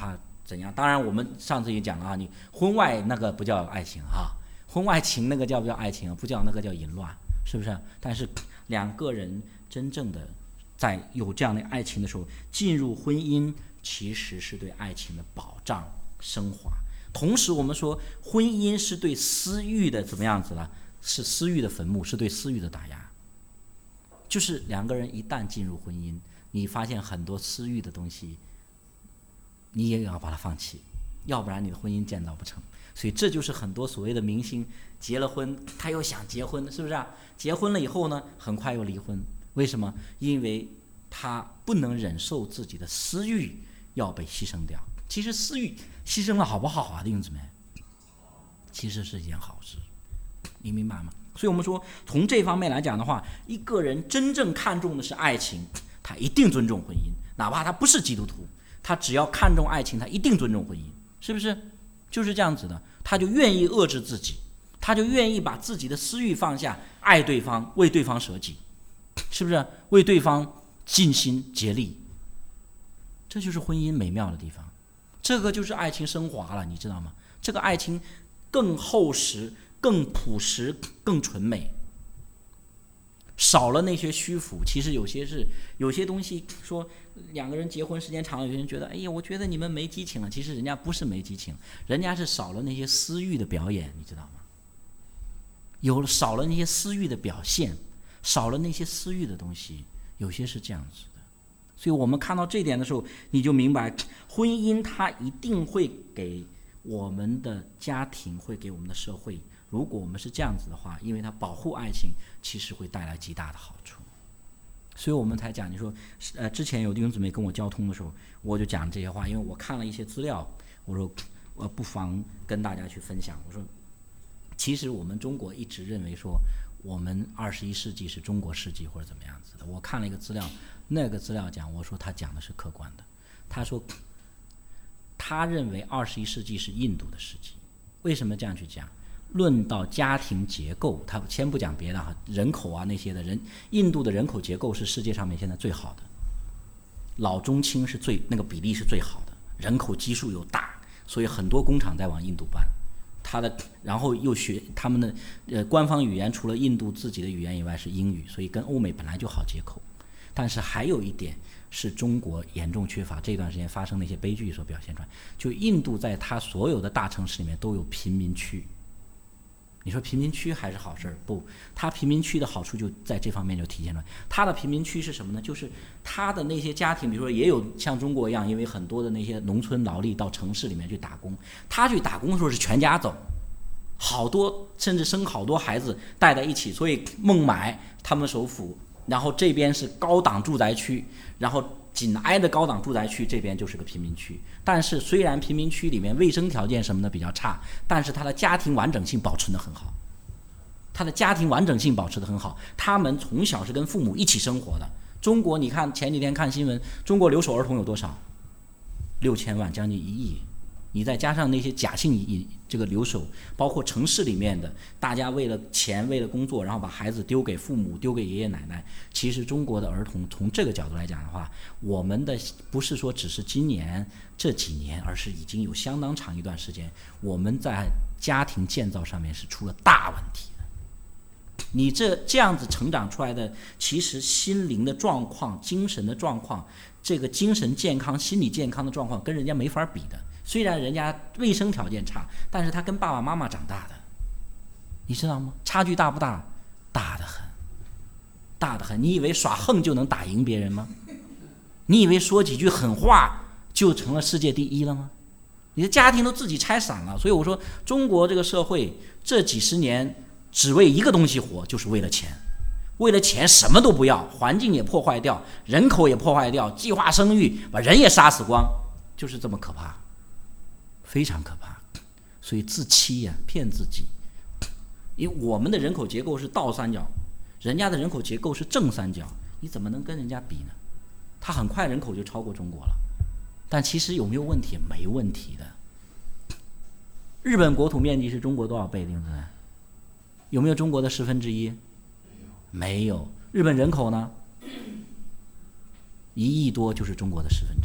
怎样？当然我们上次也讲了啊，你婚外那个不叫爱情啊，婚外情那个叫不叫爱情啊？不叫那个叫淫乱，是不是？但是两个人真正的在有这样的爱情的时候，进入婚姻其实是对爱情的保障升华。同时我们说婚姻是对私欲的怎么样子了？是私欲的坟墓，是对私欲的打压。就是两个人一旦进入婚姻，你发现很多私欲的东西你也要把它放弃，要不然你的婚姻建造不成。所以这就是很多所谓的明星结了婚他又想结婚，是不是啊？结婚了以后呢，很快又离婚。为什么？因为他不能忍受自己的私欲要被牺牲掉。其实私欲牺牲了好不好啊，弟兄姊妹？其实是一件好事，你明白吗？所以我们说从这方面来讲的话，一个人真正看重的是爱情，他一定尊重婚姻，哪怕他不是基督徒，他只要看重爱情，他一定尊重婚姻，是不是？就是这样子的，他就愿意遏制自己，他就愿意把自己的私欲放下，爱对方，为对方舍己，是不是？为对方尽心竭力，这就是婚姻美妙的地方，这个就是爱情升华了，你知道吗？这个爱情更厚实，更朴实，更纯美，少了那些虚浮。其实有些是有些东西说两个人结婚时间长了，有些人觉得哎呀我觉得你们没激情了，其实人家不是没激情，人家是少了那些私欲的表演，你知道吗？有了少了那些私欲的表现，少了那些私欲的东西，有些是这样子的。所以我们看到这点的时候，你就明白婚姻它一定会给我们的家庭，会给我们的社会，如果我们是这样子的话，因为它保护爱情其实会带来极大的好处。所以我们才讲，你说呃，之前有弟兄姊妹跟我交通的时候，我就讲这些话，因为我看了一些资料，我说我不妨跟大家去分享。我说其实我们中国一直认为说我们二十一世纪是中国世纪或者怎么样子的。我看了一个资料，那个资料讲，我说他讲的是客观的，他说他认为二十一世纪是印度的世纪。为什么这样去讲？论到家庭结构，他先不讲别的哈，人口啊那些的人，印度的人口结构是世界上面现在最好的，老中青是最那个比例是最好的，人口基数又大，所以很多工厂在往印度搬。他的然后又学他们的呃官方语言，除了印度自己的语言以外是英语，所以跟欧美本来就好接口。但是还有一点是中国严重缺乏，这段时间发生的一些悲剧所表现出来，就印度在它所有的大城市里面都有贫民区。你说贫民区还是好事？不，它贫民区的好处就在这方面就体现出来。它的贫民区是什么呢？就是它的那些家庭，比如说也有像中国一样，因为很多的那些农村劳力到城市里面去打工，他去打工的时候是全家走，好多甚至生好多孩子带在一起，所以孟买他们首府，然后这边是高档住宅区，然后紧挨的高档住宅区这边就是个贫民区。但是虽然贫民区里面卫生条件什么的比较差，但是它的家庭完整性保存得很好，它的家庭完整性保持得很好，他们从小是跟父母一起生活的。中国你看前几天看新闻，中国留守儿童有多少？六千万，将近一亿。你再加上那些假性这个留守，包括城市里面的，大家为了钱为了工作，然后把孩子丢给父母丢给爷爷奶奶。其实中国的儿童从这个角度来讲的话，我们的不是说只是今年这几年，而是已经有相当长一段时间，我们在家庭建造上面是出了大问题的。你这这样子成长出来的，其实心灵的状况精神的状况，这个精神健康心理健康的状况跟人家没法比的。虽然人家卫生条件差，但是他跟爸爸妈妈长大的，你知道吗？差距大不大？大得很，大得很。你以为耍横就能打赢别人吗？你以为说几句狠话就成了世界第一了吗？你的家庭都自己拆散了。所以我说中国这个社会这几十年只为一个东西活，就是为了钱。为了钱什么都不要，环境也破坏掉，人口也破坏掉，计划生育把人也杀死光，就是这么可怕，非常可怕。所以自欺呀、啊，骗自己。因为我们的人口结构是倒三角，人家的人口结构是正三角，你怎么能跟人家比呢？他很快人口就超过中国了，但其实有没有问题？没问题的。日本国土面积是中国多少倍？对不对？有没有中国的十分之一？没有。日本人口呢？一亿多就是中国的十分之一。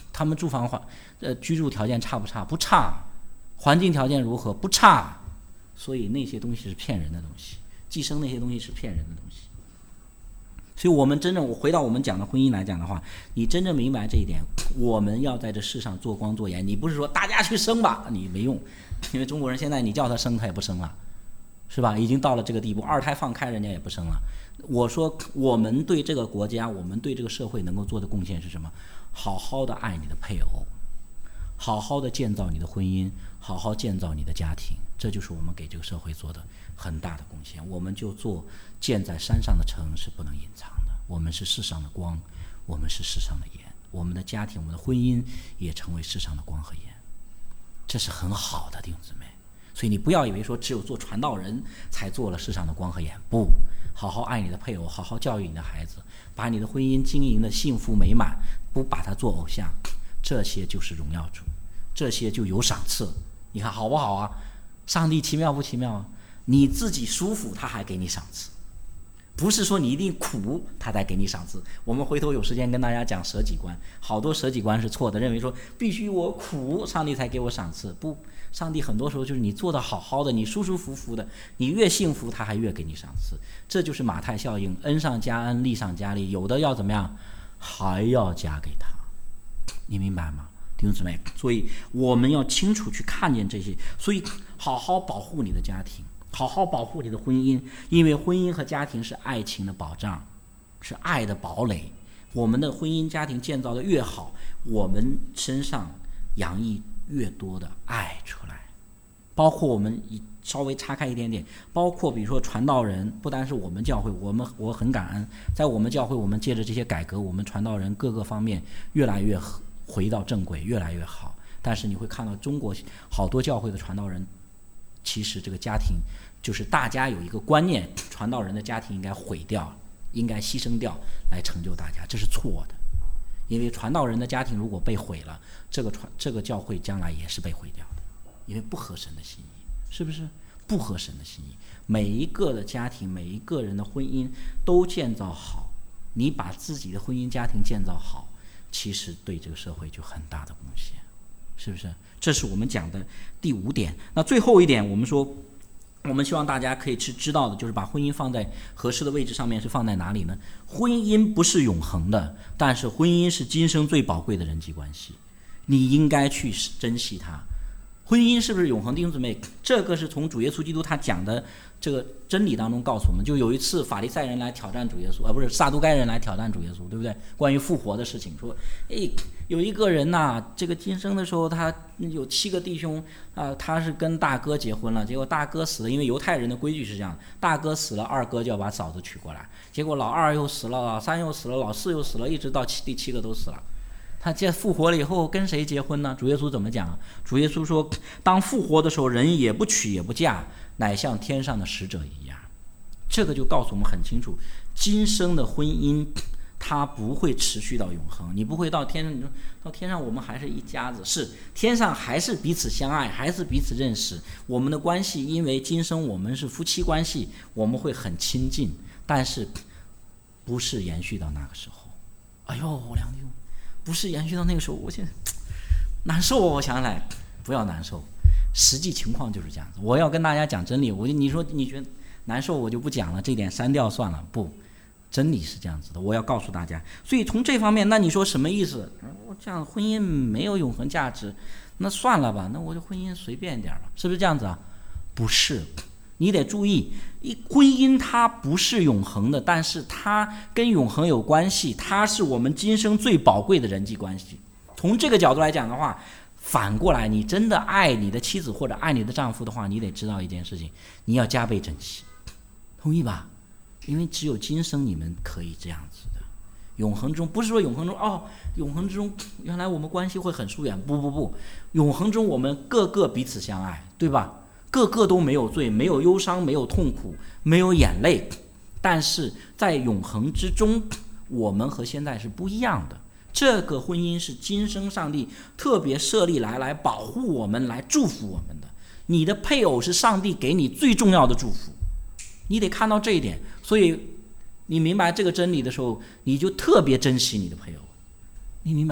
他们住房环呃居住条件差不差？不差。环境条件如何？不差。所以那些东西是骗人的东西，寄生那些东西是骗人的东西。所以我们真正，我回到我们讲的婚姻来讲的话，你真正明白这一点，我们要在这世上做光做盐。你不是说大家去生吧，你没用，因为中国人现在你叫他生他也不生了，是吧？已经到了这个地步，二胎放开人家也不生了。我说我们对这个国家，我们对这个社会能够做的贡献是什么？好好的爱你的配偶，好好的建造你的婚姻，好好建造你的家庭，这就是我们给这个社会做的很大的贡献。我们就做建在山上的城是不能隐藏的，我们是世上的光，我们是世上的盐，我们的家庭，我们的婚姻也成为世上的光和盐，这是很好的，弟兄姊妹。所以你不要以为说只有做传道人才做了世上的光和盐，不，好好爱你的配偶，好好教育你的孩子，把你的婚姻经营的幸福美满，不把它做偶像，这些就是荣耀主，这些就有赏赐。你看好不好啊？上帝奇妙不奇妙啊？你自己舒服他还给你赏赐，不是说你一定苦他才给你赏赐。我们回头有时间跟大家讲舍己观，好多舍己观是错的，认为说必须我苦上帝才给我赏赐，不，上帝很多时候就是你做得好好的，你舒舒服服的，你越幸福他还越给你赏赐。这就是马太效应，恩上加恩，利上加利，有的要怎么样还要加给他，你明白吗弟兄姊妹？所以我们要清楚去看见这些，所以好好保护你的家庭，好好保护你的婚姻，因为婚姻和家庭是爱情的保障，是爱的堡垒。我们的婚姻家庭建造的越好，我们身上洋溢越多的爱出来。包括我们稍微岔开一点点，包括比如说传道人，不单是我们教会，我们我很感恩，在我们教会，我们借着这些改革，我们传道人各个方面越来越回到正轨，越来越好。但是你会看到中国好多教会的传道人，其实这个家庭就是大家有一个观念，传道人的家庭应该毁掉，应该牺牲掉来成就大家，这是错的。因为传道人的家庭如果被毁了，这个传这个教会将来也是被毁掉的，因为不合神的心意，是不是？不合神的心意。每一个的家庭，每一个人的婚姻都建造好，你把自己的婚姻家庭建造好，其实对这个社会就很大的贡献，是不是？这是我们讲的第五点。那最后一点，我们说我们希望大家可以去知道的，就是把婚姻放在合适的位置上面，是放在哪里呢？婚姻不是永恒的，但是婚姻是今生最宝贵的人际关系，你应该去珍惜它。婚姻是不是永恒？弟兄姊妹，这个是从主耶稣基督他讲的这个真理当中告诉我们。就有一次法利赛人来挑战主耶稣，而、呃、不是撒都该人来挑战主耶稣，对不对？关于复活的事情，说，哎，有一个人呐、啊，这个今生的时候他有七个弟兄啊、呃，他是跟大哥结婚了，结果大哥死了，因为犹太人的规矩是这样，大哥死了，二哥就要把嫂子娶过来，结果老二又死了，老三又死了，老四又死了，一直到七第七个都死了。他这复活了以后跟谁结婚呢？主耶稣怎么讲？主耶稣说，当复活的时候，人也不娶也不嫁，乃像天上的使者一样。这个就告诉我们很清楚，今生的婚姻它不会持续到永恒，你不会到天上，你说到天上我们还是一家子，是天上还是彼此相爱，还是彼此认识，我们的关系因为今生我们是夫妻关系，我们会很亲近，但是不是延续到那个时候。哎呦，梁弟兄，不是延续到那个时候，我现在难受。我想起来，不要难受，实际情况就是这样子。我要跟大家讲真理，我你说你觉得难受，我就不讲了，这点删掉算了。不，真理是这样子的，我要告诉大家。所以从这方面，那你说什么意思？我这样婚姻没有永恒价值，那算了吧，那我就婚姻随便点吧，是不是这样子啊？不是。你得注意，婚姻它不是永恒的，但是它跟永恒有关系，它是我们今生最宝贵的人际关系。从这个角度来讲的话，反过来，你真的爱你的妻子或者爱你的丈夫的话，你得知道一件事情，你要加倍珍惜，同意吧？因为只有今生你们可以这样子的，永恒中不是说永恒中哦，永恒之中原来我们关系会很疏远，不不不，永恒中我们个个彼此相爱，对吧？个个都没有罪，没有忧伤，没有痛苦，没有眼泪，但是在永恒之中，我们和现在是不一样的。这个婚姻是今生上帝特别设立来来保护我们，来祝福我们的。你的配偶是上帝给你最重要的祝福，你得看到这一点。所以你明白这个真理的时候，你就特别珍惜你的配偶，你明白吗？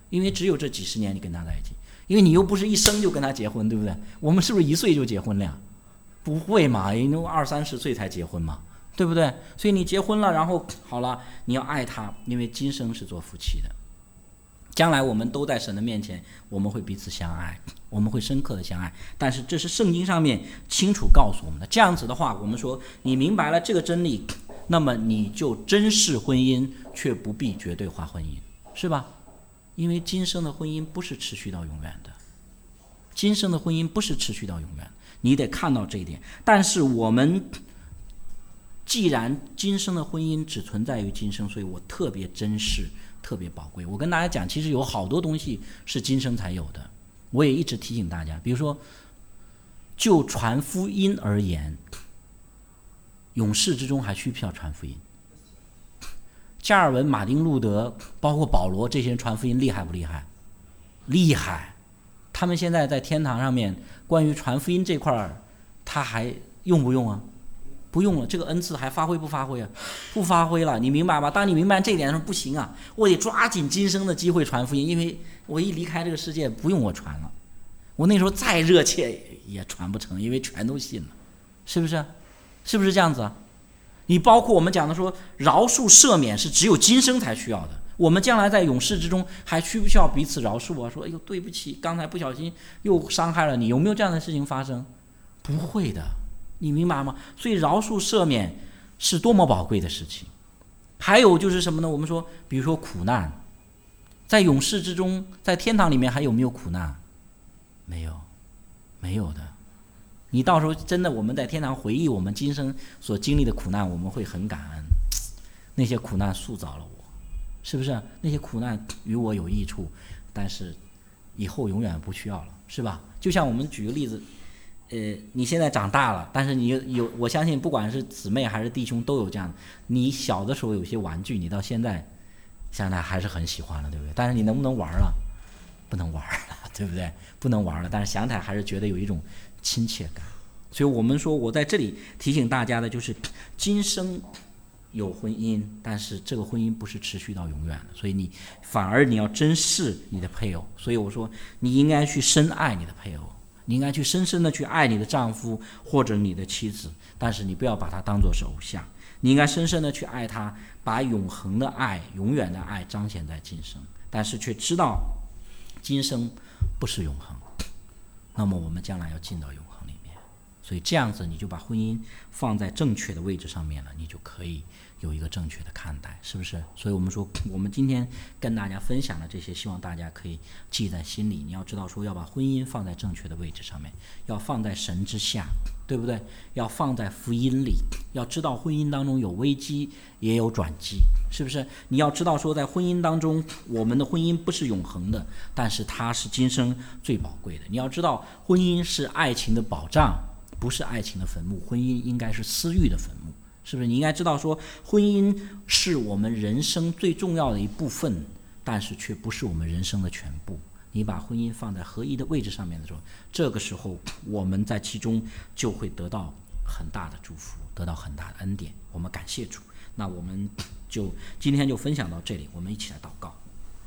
因为只有这几十年你跟他在一起，因为你又不是一生就跟他结婚，对不对？我们是不是一岁就结婚了呀？不会嘛，因为二三十岁才结婚嘛，对不对？所以你结婚了，然后好了，你要爱他，因为今生是做夫妻的，将来我们都在神的面前，我们会彼此相爱，我们会深刻的相爱。但是这是圣经上面清楚告诉我们的。这样子的话，我们说你明白了这个真理，那么你就珍视婚姻，却不必绝对化婚姻，是吧？因为今生的婚姻不是持续到永远的，今生的婚姻不是持续到永远，你得看到这一点。但是我们既然今生的婚姻只存在于今生，所以我特别珍视，特别宝贵。我跟大家讲，其实有好多东西是今生才有的，我也一直提醒大家。比如说，就传福音而言，永世之中还需不需要传福音？加尔文、马丁路德，包括保罗，这些人传福音厉害不厉害？厉害！他们现在在天堂上面，关于传福音这块儿，他还用不用啊？不用了。这个恩赐还发挥不发挥啊？不发挥了，你明白吗？当你明白这一点的时候，不行啊，我得抓紧今生的机会传福音，因为我一离开这个世界，不用我传了。我那时候再热切也传不成，因为全都信了，是不是？是不是这样子啊？你包括我们讲的说，饶恕赦免是只有今生才需要的，我们将来在永世之中还需不需要彼此饶恕啊？说哎呦对不起，刚才不小心又伤害了你，有没有这样的事情发生？不会的，你明白吗？所以饶恕赦免是多么宝贵的事情。还有就是什么呢？我们说比如说苦难，在永世之中，在天堂里面还有没有苦难？没有，没有的。你到时候真的我们在天堂回忆我们今生所经历的苦难，我们会很感恩，那些苦难塑造了我，是不是？那些苦难与我有益处，但是以后永远不需要了，是吧？就像我们举个例子，呃，你现在长大了，但是你有，我相信不管是姊妹还是弟兄都有这样，你小的时候有些玩具，你到现在想来还是很喜欢了，对不对？但是你能不能玩了？不能玩了，对不对？不能玩了，但是想起来还是觉得有一种亲切感。所以我们说，我在这里提醒大家的就是，今生有婚姻，但是这个婚姻不是持续到永远的，所以你反而你要珍视你的配偶。所以我说，你应该去深爱你的配偶，你应该去深深的去爱你的丈夫或者你的妻子，但是你不要把他当作是偶像，你应该深深的去爱他，把永恒的爱、永远的爱彰显在今生，但是却知道今生不是永恒，那么我们将来要进到永恒。所以这样子你就把婚姻放在正确的位置上面了，你就可以有一个正确的看待，是不是？所以我们说，我们今天跟大家分享的这些，希望大家可以记在心里。你要知道说，要把婚姻放在正确的位置上面，要放在神之下，对不对？要放在福音里，要知道婚姻当中有危机也有转机，是不是？你要知道说，在婚姻当中，我们的婚姻不是永恒的，但是它是今生最宝贵的。你要知道，婚姻是爱情的保障，不是爱情的坟墓，婚姻应该是私欲的坟墓，是不是？你应该知道说，婚姻是我们人生最重要的一部分，但是却不是我们人生的全部。你把婚姻放在合一的位置上面的时候，这个时候我们在其中就会得到很大的祝福，得到很大的恩典。我们感谢主。那我们就今天就分享到这里，我们一起来祷告。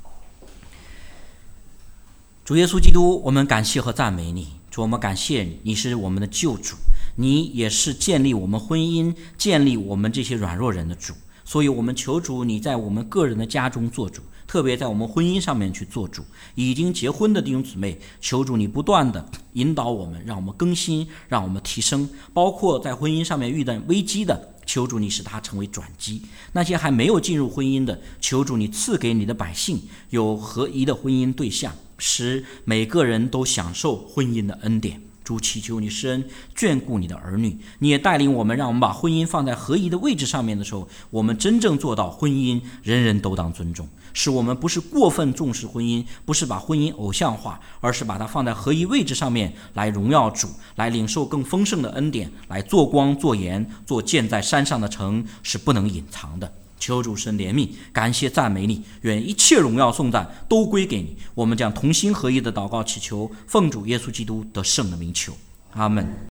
主耶稣基督，我们感谢和赞美你。主，我们感谢你，你是我们的救主，你也是建立我们婚姻、建立我们这些软弱人的主。所以我们求主，你在我们个人的家中做主，特别在我们婚姻上面去做主。已经结婚的弟兄姊妹，求主你不断的引导我们，让我们更新，让我们提升。包括在婚姻上面遇到危机的，求主你使它成为转机。那些还没有进入婚姻的，求主你赐给你的百姓有合宜的婚姻对象，使每个人都享受婚姻的恩典。主，祈求你施恩眷顾你的儿女，你也带领我们，让我们把婚姻放在合宜的位置上面的时候，我们真正做到婚姻人人都当尊重，使我们不是过分重视婚姻，不是把婚姻偶像化，而是把它放在合宜位置上面来荣耀主，来领受更丰盛的恩典，来做光做盐，做建在山上的城，是不能隐藏的。求主神怜悯，感谢赞美你，愿一切荣耀颂赞都归给你。我们将同心合一的祷告祈求，奉主耶稣基督得胜的名求，阿们。